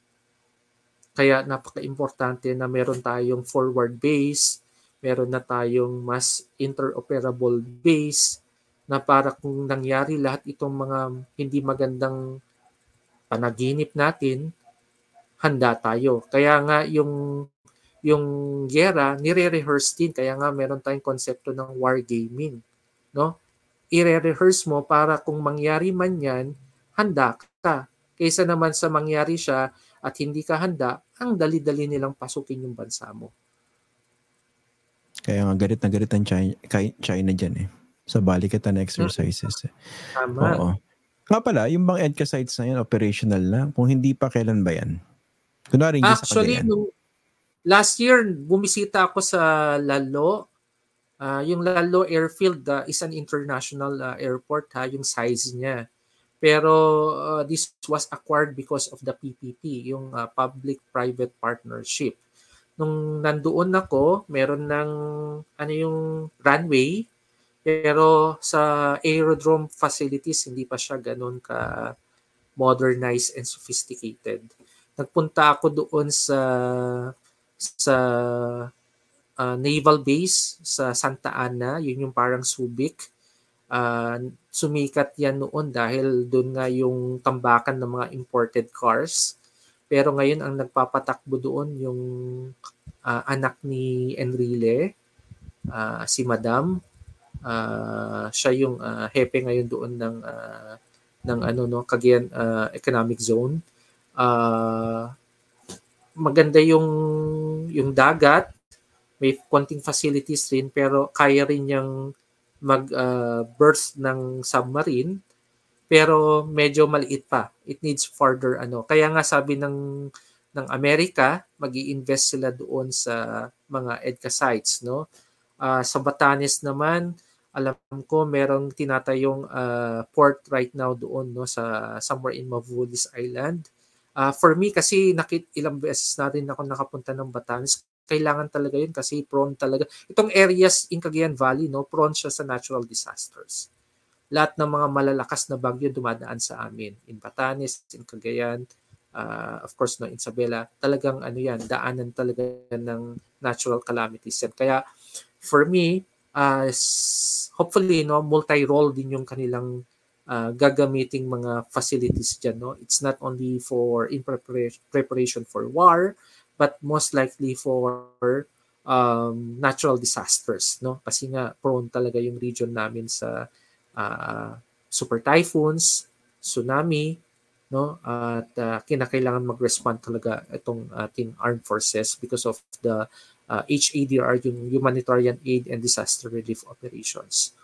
Kaya napaka-importante na meron tayong forward base, meron na tayong mas interoperable base na para kung nangyari lahat itong mga hindi magandang panaginip natin, handa tayo. Kaya nga yung yung giyera, nire-rehearse din. Kaya nga meron tayong konsepto ng wargaming. No? I-rehearse mo para kung mangyari man yan, handa ka. Kaysa naman sa mangyari siya at hindi ka handa, ang dali-dali nilang pasukin yung bansa mo. Kaya nga galit na galit ang China, China dyan eh. Sa balikatan exercises. Eh. Tama. Oo. Nga pala, yung bang EDCA sites na yan, operational na? Kung hindi pa, kailan ba yan? Kunwari, Actually, nung last year, bumisita ako sa Lalo. Uh, yung Lalo Airfield uh, is an international uh, airport, ha, yung size niya. Pero uh, this was acquired because of the P P P, yung uh, public-private partnership. Nung nandoon ako, meron ng ano yung runway, pero sa aerodrome facilities, hindi pa siya ganun ka modernized and sophisticated. Nagpunta ako doon sa sa uh, naval base sa Santa Ana, yun yung parang Subic. Uh, sumikat yan noon dahil doon nga yung tambakan ng mga imported cars. Pero ngayon ang nagpapatakbo doon yung uh, anak ni Enrile, uh, si Madam. Uh, siya yung uh, hepe ngayon doon ng uh, ng ano no Cagayan uh, Economic Zone. Uh, maganda yung yung dagat, may konting facilities rin pero kaya rin niyang mag-birth uh, ng submarine pero medyo maliit pa. It needs further ano. Kaya nga sabi ng ng Amerika, magi-invest sila doon sa mga EDCA sites, no? Uh, sa Batanes naman, alam ko merong tinatayong uh, port right now doon, no, sa somewhere in Mavulis Island. Uh, for me kasi nakit ilang beses na rin ako nakapunta ng Batanes. Kailangan talaga yun kasi prone talaga. Itong areas in Cagayan Valley, no, prone siya sa natural disasters. Lahat ng mga malalakas na bagyo dumadaan sa amin. In Batanes, in Cagayan, uh, of course, no, Isabela, talagang ano yan, daanan talaga ng natural calamities yan. Kaya for me, uh, hopefully, no, multi-role din yung kanilang uh, gagamiting mga facilities dyan. No? It's not only for in preparation, preparation for war, but most likely for um, natural disasters. No? Kasi nga, prone talaga yung region namin sa uh, super typhoons, tsunami, no? At uh, kinakailangan mag-respond talaga itong ating armed forces because of the uh, H A D R, yung Humanitarian Aid and Disaster Relief Operations.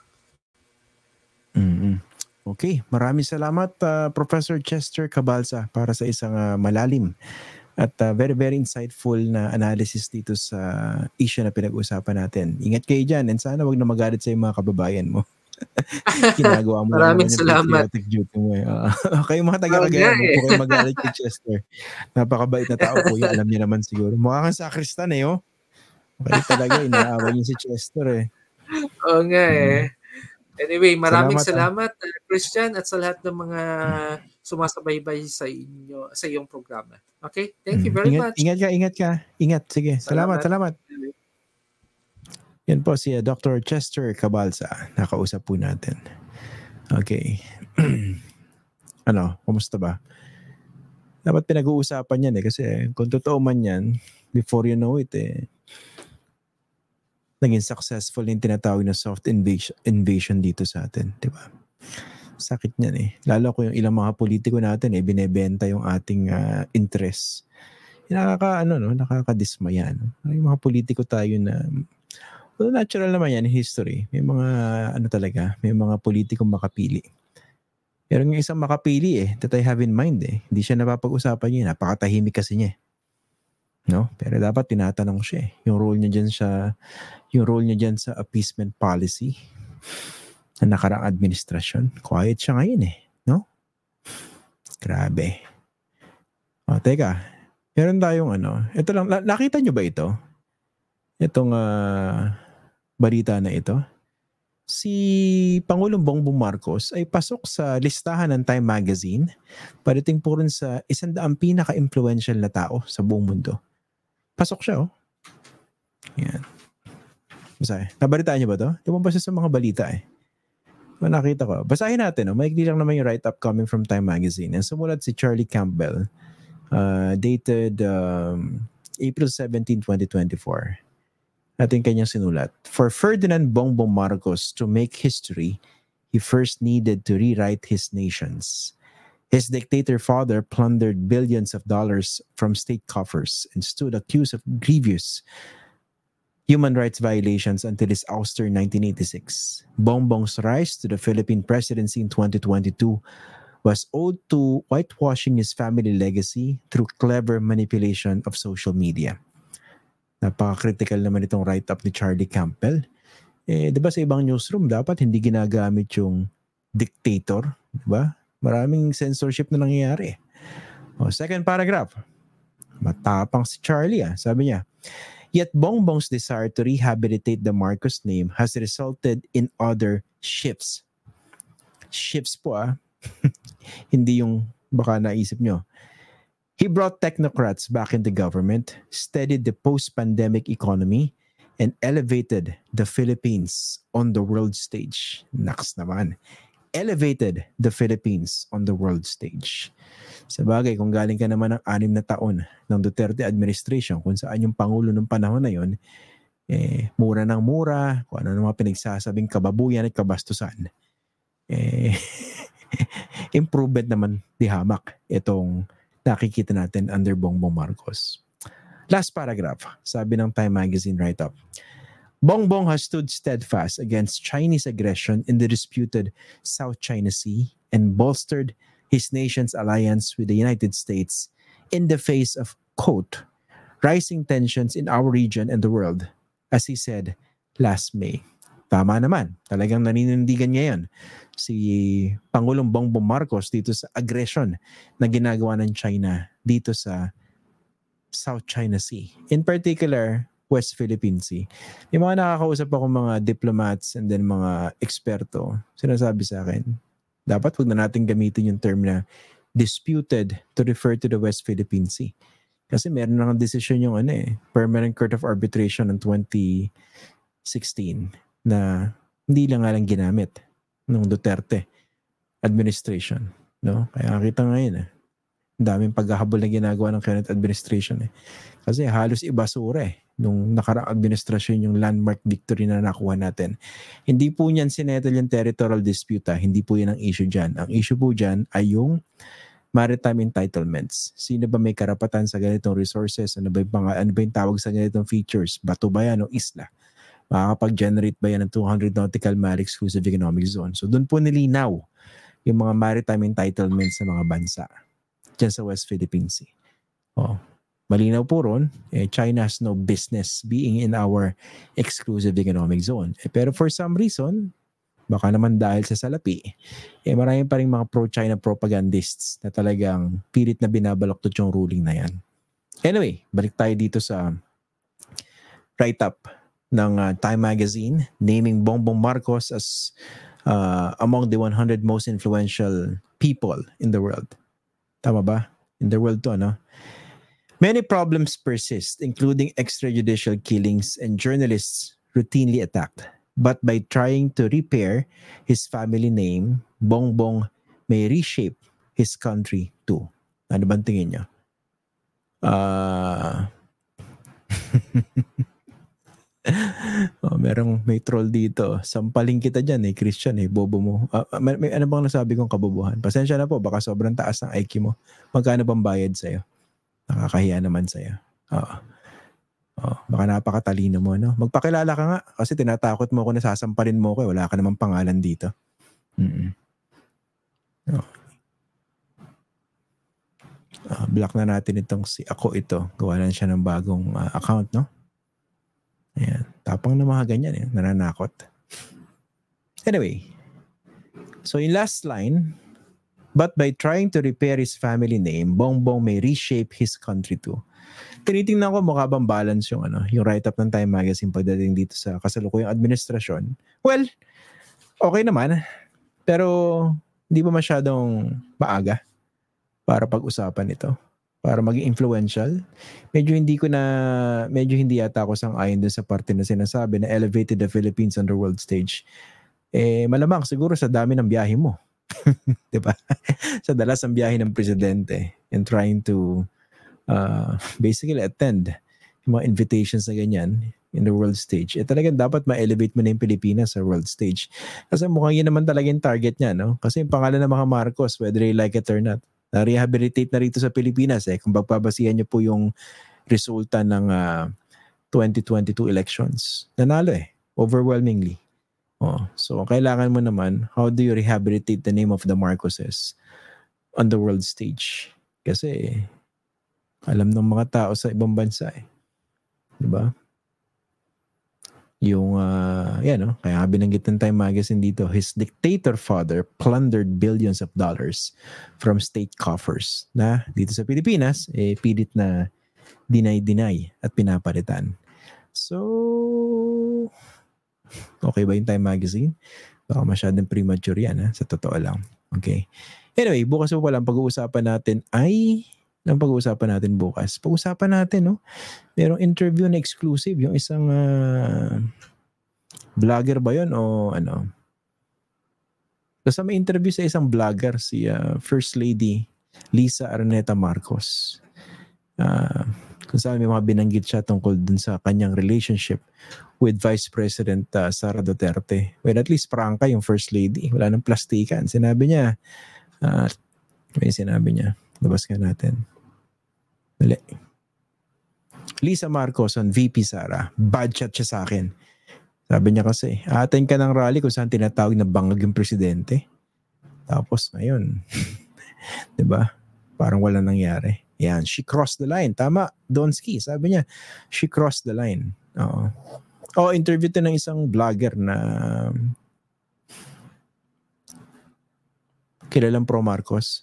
Mm-hmm. Okay, maraming salamat uh, Professor Chester Cabalsa para sa isang uh, malalim at uh, very very insightful na analysis dito sa issue na pinag-usapan natin. Ingat kayo dyan and sana wag na magalit sa mga kababayan mo. Ginagawa mo lang naman yung patriotic duty mo. Eh. Uh, kayo mga taga-Cagayan, huwag po kayo magalit kay Chester. Napakabait na tao po yun. Alam niyo naman siguro. Mukha kang sakristan eh, oh. Okay, talaga, inaaway niyo si Chester eh. Oo nga eh. Anyway, maraming salamat, salamat uh, Christian, at sa lahat ng mga sumasabaybay sa inyo sa iyong programa. Okay? Thank you very ingat, much. Ingat ka, ingat ka. Ingat. Sige. Salamat, salamat. salamat. Yan po si uh, Doctor Chester Cabalsa. Nakausap po natin. Okay. Ano, kumusta ba? Dapat pinag-uusapan yan eh. Kasi kung totoo man yan, before you know it eh, naging successful yung tinatawag na soft invasion, invasion dito sa atin. Diba? Sakit niyan eh. Lalo ko yung ilang mga politiko natin eh, binebenta yung ating uh, interest. Nakaka, ano, no? Nakakadismaya. No? Yung mga politiko tayo na, well, natural naman yan in history. May mga, ano talaga, may mga politikong makapili. Pero yung isang makapili eh, that I have in mind eh, hindi siya napapag-usapan niya. Napakatahimik kasi niya. No? Pero dapat tinatanong siya eh. Yung role niya dyan sa, yung role niya dyan sa appeasement policy na nakaraang administrasyon. Quiet siya ngayon eh. No? Grabe. O, teka. Meron tayong ano. Ito lang, nakita nyo ba ito? Itong uh, balita na ito? Si Pangulong Bongbong Marcos ay pasok sa listahan ng Time Magazine. Padating po rin sa isang daang pinaka-influential na tao sa buong mundo. Pasok siya oh. Yan. Basahin. Nabalitaan niyo ba to? Di ba ba sa mga balita eh? Diba nakita ko. Basahin natin. Oh. Maikli lang naman yung write-up coming from Time Magazine. And sumulat si Charlie Campbell, uh, dated um, April seventeenth, twenty twenty-four. Ating kanyang sinulat. For Ferdinand Bongbong Marcos to make history, he first needed to rewrite his nations. His dictator father plundered billions of dollars from state coffers and stood accused of grievous human rights violations until his ouster in nineteen eighty-six. Bongbong's rise to the Philippine presidency in twenty twenty-two was owed to whitewashing his family legacy through clever manipulation of social media. Napaka-critical naman itong write-up ni Charlie Campbell. Eh, di ba sa ibang newsroom, dapat hindi ginagamit yung dictator, di ba? Maraming censorship na nangyayari. O, second paragraph. Matapang si Charlie ah. Sabi niya, yet Bongbong's desire to rehabilitate the Marcos name has resulted in other shifts. Shifts po ah. Hindi yung baka naisip nyo. He brought technocrats back into government, steadied the post-pandemic economy, and elevated the Philippines on the world stage. Naks naman. Elevated the Philippines on the world stage. Sabagay, kung galing ka naman ng anim na taon ng Duterte administration, kung saan yung pangulo ng panahon na yon, eh, mura ng mura, kung ano naman pinagsasabing kababuyan at kabastusan, eh, improvement naman di hamak itong nakikita natin under Bongbong Marcos. Last paragraph, sabi ng Time Magazine write-up. Bongbong has stood steadfast against Chinese aggression in the disputed South China Sea and bolstered his nation's alliance with the United States in the face of, quote, rising tensions in our region and the world, as he said last May. Tama naman. Talagang naninindigan niya yan. Si Pangulong Bongbong Marcos dito sa aggression na ginagawa ng China dito sa South China Sea. In particular, West Philippine Sea. Yung mga nakakausap ako mga diplomats and then mga eksperto, sinasabi sa akin, dapat huwag na natin gamitin yung term na disputed to refer to the West Philippine Sea. Kasi meron nang decision yung ano eh, Permanent Court of Arbitration ng twenty sixteen na hindi lang nga lang ginamit ng Duterte administration. No? Kaya kita ngayon eh, daming paghahabol na ginagawa ng current administration eh. Kasi halos ibasura eh, nung nakaraang administrasyon yung landmark victory na nakuha natin. Hindi po niyan sinettle yung territorial dispute ha. Hindi po yan ang issue dyan. Ang issue po dyan ay yung maritime entitlements. Sino ba may karapatan sa ganitong resources? Ano ba yung, pang, ano ba yung tawag sa ganitong features? Bato ba yan o isla? Makakapag-generate ba yan ng two hundred nautical mile exclusive economic zone? So doon po nilinaw yung mga maritime entitlements sa mga bansa dyan sa West Philippine Sea. Oh, malinaw po ron, eh, China has no business being in our exclusive economic zone. Eh, pero for some reason, baka naman dahil sa salapi, eh marami pa rin mga pro-China propagandists na talagang pilit na binabaloktot yung ruling na yan. Anyway, balik tayo dito sa write-up ng uh, Time Magazine naming Bongbong Marcos as uh, among the one hundred most influential people in the world. Tama ba? In the world to, ano? Many problems persist, including extrajudicial killings and journalists routinely attacked. But by trying to repair his family name, Bongbong may reshape his country too. Ano bang tingin niyo? Uh... oh, merong may troll dito. Sampaling kita dyan eh, Christian eh, bobo mo. Uh, may, may ano bang nasabi kong kabobohan? Pasensya na po, baka sobrang taas ng I Q mo. Magkano bang bayad sa'yo? Nakakahiya naman sa'yo. Oo. Oh, baka napakatalino mo, no? Magpakilala ka nga kasi tinatakot mo ako na sasampalin mo ko eh. Wala ka namang pangalan dito. Mm-mm. Oh. Uh, block na natin itong si ako ito. Gawa lang siya ng bagong uh, account, no? Ayan. Tapang na mga ganyan eh. Nananakot. Anyway. So in last line, but by trying to repair his family name, Bongbong may reshape his country too. Tinitingnan ko mukha bang balance yung ano, yung write-up ng Time Magazine pagdating dito sa kasalukuyang administrasyon. Well, okay naman. Pero hindi pa masyadong maaga para pag-usapan ito. Para maging influential. Medyo hindi ko na, medyo hindi yata ako sang-ayon dun sa parte na sinasabi na elevated the Philippines on the world stage. Eh, malamang siguro sa dami ng biyahe mo. Diba? Sa dalas ng biyahe ng presidente and trying to Uh, basically attend yung mga invitations na ganyan in the world stage. Eh talagang dapat ma-elevate mo na yung Pilipinas sa world stage. Kasi mukhang yun naman talaga yung target niya, no? Kasi yung pangalan ng mga Marcos, whether you like it or not, na-rehabilitate na rito sa Pilipinas eh. Kung pagpapasihan niyo po yung resulta ng uh, twenty twenty-two elections. Nanalo eh. Overwhelmingly. Oh, so kailangan mo naman, how do you rehabilitate the name of the Marcoses on the world stage? Kasi alam ng mga tao sa ibang bansa eh. Diba? Yung, uh, yan no? Kaya binanggit ng Time Magazine dito, his dictator father plundered billions of dollars from state coffers na dito sa Pilipinas, eh, pilit na deny-deny at pinapalitan. So, okay ba yung Time Magazine? Baka masyadong premature yan, ha? Sa totoo lang. Okay. Anyway, bukas po pala ang pag-uusapan natin ay ang pag-uusapan natin bukas. Pag-uusapan natin, no? Merong interview na exclusive. Yung isang uh, vlogger ba yun o ano? Basta may interview sa isang vlogger, si uh, First Lady Lisa Araneta Marcos. Uh, kung saan may mga binanggit siya tungkol dun sa kanyang relationship with Vice President uh, Sara Duterte. Well, at least prangka yung First Lady. Wala nang plastikan. Sinabi niya, uh, may sinabi niya. Labas nga natin. Dali. Lisa Marcos on V P Sara. Bad chat siya sa akin. Sabi niya kasi, attend ka ng rally kung saan tinatawag na bangag yung presidente. Tapos ngayon, diba? Parang wala nangyari. Yan, she crossed the line. Tama, Donski. Sabi niya, she crossed the line. Oo. Oh, interview to ng isang vlogger na kilalang pro Marcos.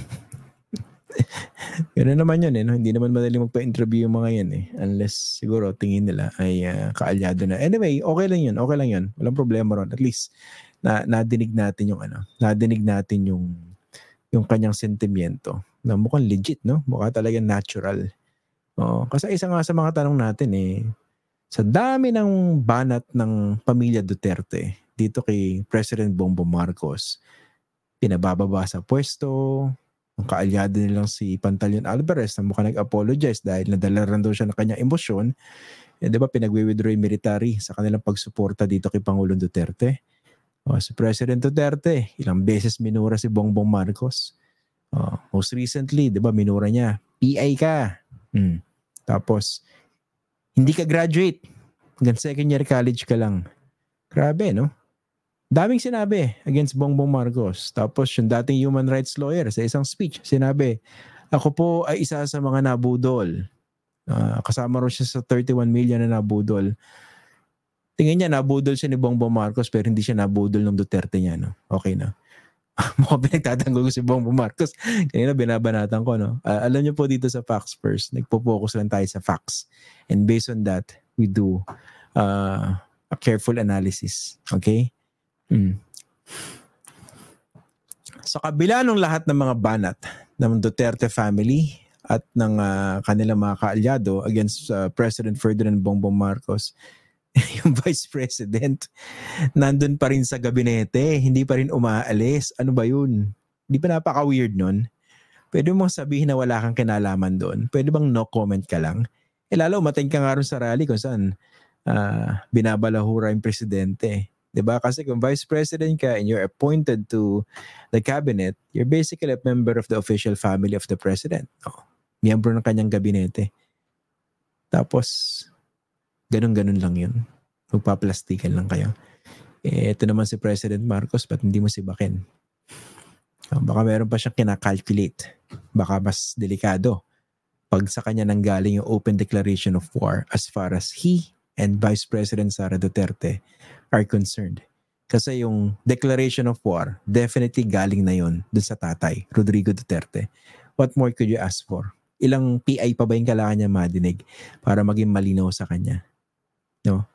Gano'n naman yun eh. No? Hindi naman madali magpa-interview yung mga yan eh. Unless siguro tingin nila ay uh, kaalyado na. Anyway, okay lang yun. Okay lang yun. Walang problema ron. At least na, nadinig natin yung ano. Nadinig natin yung yung kanyang sentimiento na mukhang legit, no? Mukha talagang natural. Oo, kasi isa nga sa mga tanong natin eh, sa dami ng banat ng pamilya Duterte dito kay President Bongbong Marcos, pinabababa sa pwesto, ang kaalyado nilang si Pantaleon Alvarez na mukhang nag-apologize dahil nadala rin daw siya ng kanyang emosyon. Eh, di ba pinagwi-withdraw yung military sa kanilang pagsuporta dito kay Pangulong Duterte? O, si President Duterte, ilang beses minura si Bongbong Marcos. O, most recently, di ba minura niya, P I ka. Hmm. Tapos, hindi ka graduate. Hanggang second year college ka lang. Grabe, no? Daming sinabi against Bongbong Marcos. Tapos yung dating human rights lawyer sa isang speech, sinabi, ako po ay isa sa mga nabudol. Uh, kasama rin siya sa thirty-one million na nabudol. Tingin niya, nabudol siya ni Bongbong Marcos pero hindi siya nabudol ng Duterte niya. No? Okay na. Mukhang pinagtatanggol ko si Bongbong Marcos. Kanina binabanatan ko. No? Uh, alam niyo po dito sa Facts First, nagpo-focus lang tayo sa facts. And based on that, we do uh, a careful analysis. Okay? Hmm. Sa kabila ng lahat ng mga banat ng Duterte family at ng uh, kanilang mga kaalyado against uh, President Ferdinand Bongbong Marcos, yung Vice President nandun pa rin sa gabinete, hindi pa rin umaalis. Ano ba yun? Di ba napaka-weird nun? Pwede mong sabihin na wala kang kinalaman doon. Pwede bang no comment ka lang? Eh lalo, matay ka nga rin sa rally kung saan uh, binabalahura yung presidente. Diba? Kasi kung vice president ka and you're appointed to the cabinet, you're basically a member of the official family of the president. Oh, miyembro ng kanyang gabinete. Tapos, ganun-ganun lang yun. Magpaplastikan lang kayo. Eh, ito naman si President Marcos, ba't hindi mo sibakin? Oh, baka meron pa siyang kinakalculate. Baka mas delikado pag sa kanya nanggaling yung open declaration of war as far as he and Vice President Sara Duterte are concerned. Kasi yung declaration of war, definitely galing na yun dun sa tatay, Rodrigo Duterte. What more could you ask for? Ilang P I pa ba yung kailangan niya madinig para maging malinaw sa kanya? No?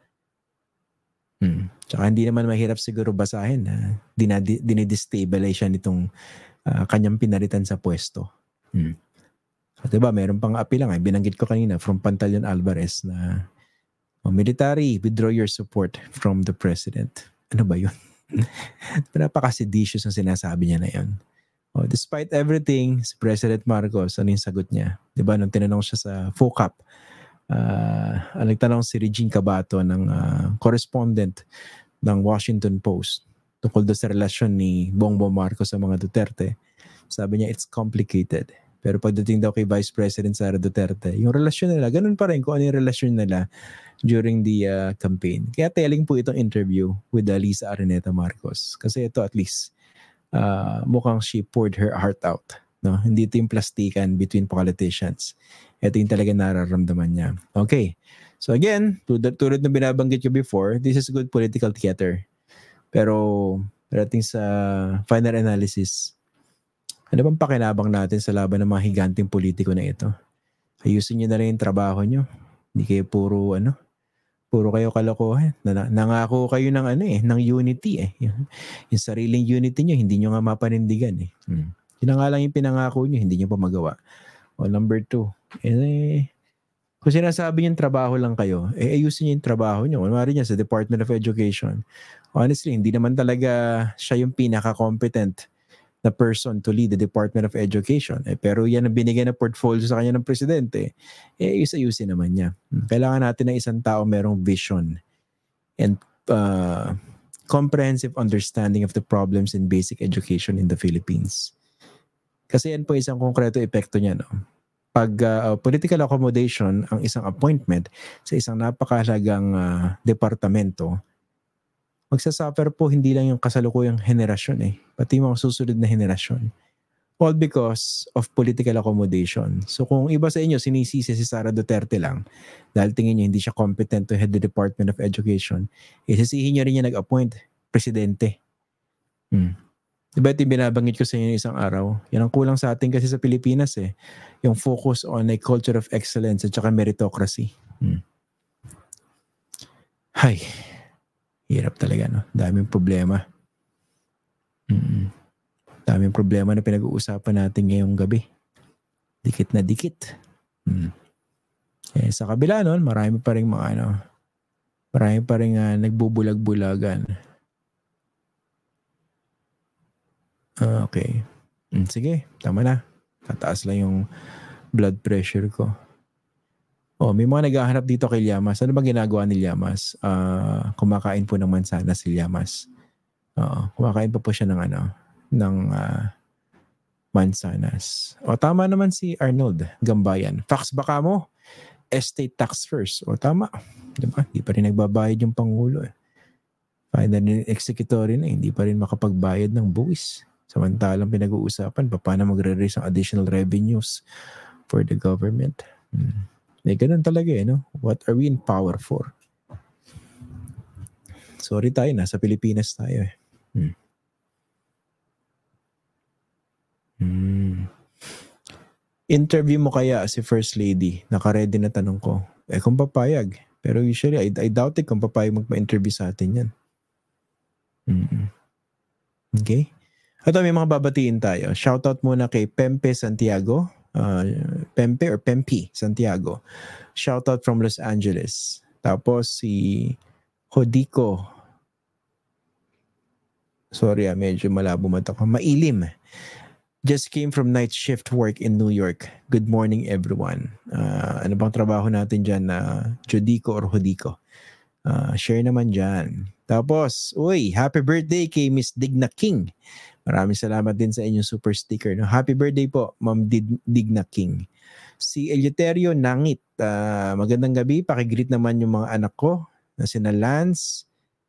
Hmm. Tsaka hindi naman mahirap siguro basahin na dinadi- dinidestabilize siya nitong uh, kanyang pinalitan sa pwesto. Hmm. So, diba, meron pang api lang. Eh. Binanggit ko kanina from Pantaleon Alvarez na oh, military, withdraw your support from the president. Ano ba yun? Napaka-seditious ang sinasabi niya na yun. Oh, despite everything, si President Marcos, ano yung sagot niya? Diba, nung tinanong siya sa FOCAP, uh, nagtanong si Regine Cabato ng uh, correspondent ng Washington Post tungkol doon sa relasyon ni Bongbong Marcos sa mga Duterte. Sabi niya, it's complicated. Pero pagdating daw kay Vice President Sara Duterte, yung relasyon nila, ganun pa rin kung ano yung relasyon nila during the uh, campaign. Kaya telling po itong interview with uh, Lisa Araneta Marcos. Kasi ito at least, uh, mukhang she poured her heart out. No? Hindi ito yung plastikan between politicians. Ito yung talaga nararamdaman niya. Okay. So again, tulad, tulad na binabanggit ko before, this is good political theater. Pero, parating sa final analysis, ano bang pakinabang natin sa laban ng mga higanting politiko na ito? Ayusin nyo na rin yung trabaho nyo. Hindi kayo puro, ano, puro kayo kalokohan. Nangako kayo ng, ano eh, ng unity eh. Yung, yung sariling unity nyo, hindi nyo nga mapanindigan eh. Hmm. Yun nga lang yung pinangako nyo, hindi nyo pa magawa. O number two, eh, kung sinasabi nyo trabaho lang kayo, eh ayusin nyo yung trabaho nyo. Kunwari niya sa Department of Education. Honestly, hindi naman talaga siya yung pinaka-competent na person to lead the Department of Education. Eh, pero yan ang binigay na portfolio sa kanya ng presidente. Eh, ayus-ayusin naman niya. Kailangan natin ng isang tao merong vision and uh, comprehensive understanding of the problems in basic education in the Philippines. Kasi yan po isang konkreto epekto niya. No? Pag uh, political accommodation ang isang appointment sa isang napakahalagang uh, departamento, magsasuffer po hindi lang yung kasalukuyang henerasyon eh, pati yung mga susunod na henerasyon. All because of political accommodation. So kung iba sa inyo, sinisisi si Sara Duterte lang dahil tingin niyo hindi siya competent to head the Department of Education, isisihin niyo rin niya nag-appoint presidente. Hmm. Diba ito yung binabanggit ko sa inyo isang araw? Yan ang kulang sa atin kasi sa Pilipinas eh. Yung focus on a culture of excellence at saka meritocracy. Hmm. Hay. Hirap talaga, no? Daming problema. Mm-hmm. Daming problema na pinag-uusapan natin ngayong gabi. Dikit na dikit. Hmm. Eh, sa kabila nun, marami pa rin mga ano, marami pa rin uh, nagbubulag-bulagan. Uh, okay. Hmm, sige, tama na. Tataas lang yung blood pressure ko. Oh, may mga naghahanap dito kay Llamas. Ano ba ginagawa ni Llamas? Uh, kumakain po ng mansanas si Llamas. Oo, kumakain pa po siya ng ano, ng uh, mansanas. O tama naman si Arnold Gambayan. Fax baka mo, estate tax first. O tama. Diba? Hindi pa rin nagbabayad yung Pangulo. Eh. Final executory na, hindi pa rin makapagbayad ng buwis. Samantalang pinag-uusapan, paano magre-raise ang additional revenues for the government. Hmm. Eh, ganun talaga eh, no? What are we in power for? Sorry tayo, nasa Pilipinas tayo eh. Hmm. Hmm. Interview mo kaya si First Lady? Naka-ready na tanong ko. Eh kung papayag. Pero usually, I, I doubt it kung papayag magpa-interview sa atin yan. Hmm. Okay? Ito, may mga babatiin tayo. Shoutout muna kay Pempe Santiago. Uh, Pempe or Pempi Santiago. Shoutout from Los Angeles. Tapos si Hodiko. Sorry ah, medyo malabo mata ko. Mailim. Just came from night shift work in New York. Good morning everyone. Uh, ano bang trabaho natin dyan na uh, Jodico or Hodiko? Uh, share naman dyan. Tapos, uy, happy birthday kay Miss Digna King. Maraming salamat din sa inyong super sticker. No? Happy birthday po, Ma'am Digna King. Si Eleuterio Nangit, uh, magandang gabi. Pakigreet naman yung mga anak ko na sina Lance,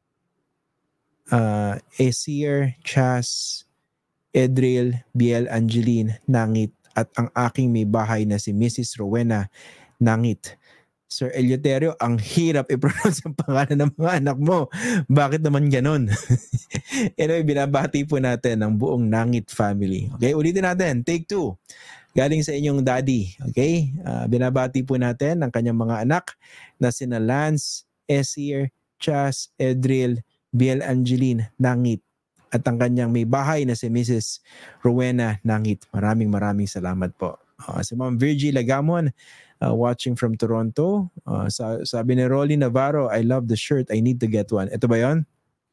uh, Esir, Chas, Edril, Biel, Angeline, Nangit, at ang aking may bahay na si Missus Rowena Nangit. Sir Eleuterio, ang hirap i-pronounce ang pangalan ng mga anak mo. Bakit naman ganon? Anyway, binabati po natin ang buong Nangit family. Okay, ulitin natin. Take two. Galing sa inyong daddy. Okay? Uh, binabati po natin ang kanyang mga anak na sina Lance, Esir, Chas, Edril, Biel Angeline, Nangit. At ang kanyang may bahay na si Missus Rowena Nangit. Maraming maraming salamat po. Uh, si Ma'am Virgie Lagamon, Uh, watching from Toronto. Uh, sa, sabi ni Rolly Navarro, I love the shirt. I need to get one. Ito ba yun?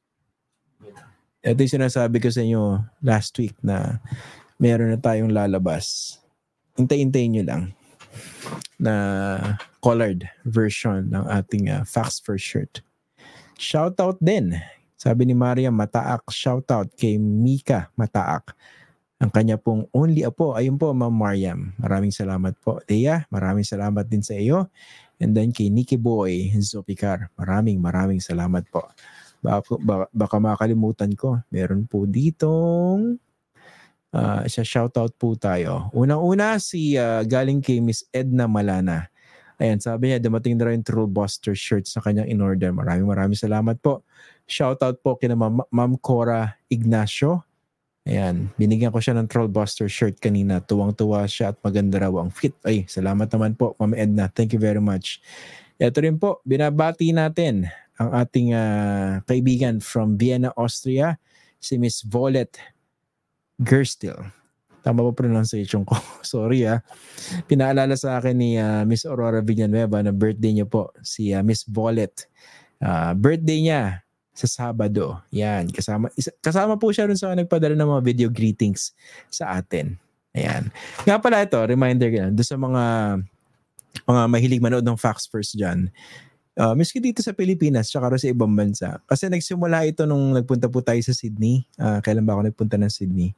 Ito yung sinasabi ko sa inyo last week na meron na tayong lalabas. Hintay-hintayin nyo lang na colored version ng ating uh, Facts First shirt. Shoutout din. Sabi ni Maria Mataak, shoutout kay Mika Mataak. Ang kanya pong only apo, ayun po Ma'am Mariam. Maraming salamat po. Leia, maraming salamat din sa iyo. And then kay Nikki Boy Zopicar, maraming maraming salamat po. Baka, baka, baka makalimutan ko. Meron po ditong uh, isa shoutout po tayo. Unang-una si uh, galing kay Miss Edna Malana. Ayan, sabi niya dumating na rin Trollbuster shirts sa kanyang in-order. Maraming maraming salamat po. Shoutout po kina Ma'am, Ma'am Cora Ignacio. Ayan, binigyan ko siya ng Trollbuster shirt kanina. Tuwang-tuwa siya at maganda raw ang fit. Ay, salamat naman po, Ma'am Edna. Thank you very much. Ito rin po, binabati natin ang ating uh, kaibigan from Vienna, Austria, si Miss Volet Gerstil. Tama ba pronunciation ko? Sorry ah. Pinaalala sa akin ni uh, Miss Aurora Villanueva na birthday niya po, si uh, Miss Volet. Uh, birthday niya sa Sabado. Yan. Kasama, isa, kasama po siya rin sa nagpadala ng mga video greetings sa atin. Ayan. Nga pala ito, reminder ka doon sa mga mga mahilig manood ng Facts First dyan. Uh, miski dito sa Pilipinas, tsaka sa ibang bansa. Kasi nagsimula ito nung nagpunta po tayo sa Sydney. Uh, kailan ba ako nagpunta ng Sydney?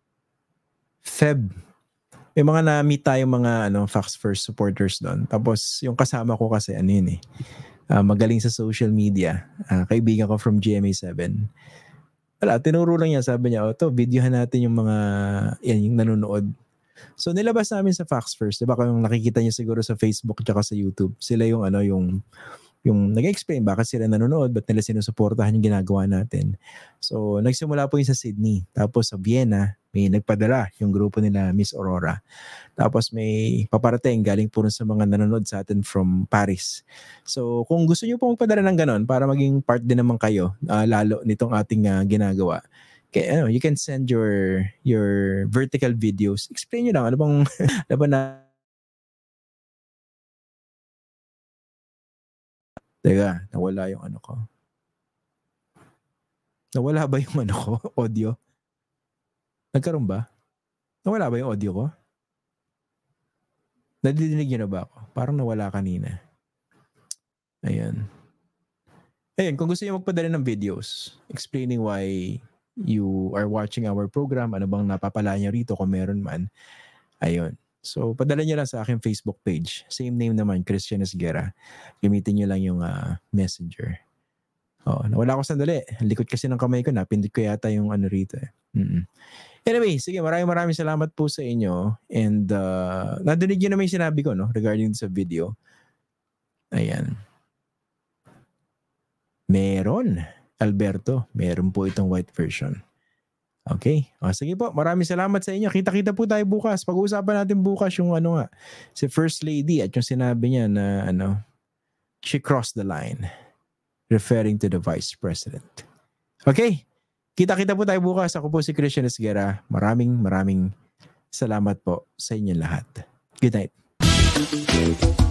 Feb. May mga na-meet tayong mga ano, Facts First supporters doon. Tapos yung kasama ko kasi ano yun eh. Uh, magaling sa social media. Uh, kaibigan ko from G M A seven. Wala, tinuro lang niya. Sabi niya, oh, to, videohan natin yung mga, yan, yung nanonood. So, nilabas namin sa Facts First. Diba kung nakikita niyo siguro sa Facebook at sa YouTube, sila yung, ano, yung, yung nag-explain bakit sila nanonood, ba't nila sinusuportahan yung ginagawa natin. So, nagsimula po yung sa Sydney. Tapos sa Vienna, may nagpadala yung grupo nila Miss Aurora. Tapos may paparating galing po sa mga nanonood sa atin from Paris. So kung gusto niyo po magpadala ng ganon para maging part din naman kayo uh, lalo nitong ating uh, ginagawa, Okay, ano, you can send your your vertical videos. Explain nyo lang, ano bang, ano ba na, teka, nawala yung ano ko. Nawala ba yung ano ko, audio? Nagkaroon ba? Nawala ba yung audio ko? Nadidinig nyo na ba ako? Parang nawala kanina. Ayan. Ayan, kung gusto niyo magpadala ng videos explaining why you are watching our program, ano bang napapala niyo rito kung meron man, ayun. So, padala niyo lang sa aking Facebook page. Same name naman, Christian Esguera. Gamitin niyo lang yung uh, messenger. Oh, nawala ko sandali. Likot kasi ng kamay ko, napindot ko yata yung ano rito eh. Mm-mm. Anyway, sige, maraming maraming salamat po sa inyo. And uh, nadinig niyo naman yung sinabi ko, no, regarding sa video. Ayan. Meron. Alberto, meron po itong white version. Okay. O, sige po, maraming salamat sa inyo. Kita-kita po tayo bukas. Pag-uusapan natin bukas yung ano nga, si First Lady at yung sinabi niya na ano, she crossed the line. Referring to the Vice President. Okay. Kita-kita po tayo bukas. Ako po si Christian Esguera. Maraming maraming salamat po sa inyo lahat. Good night.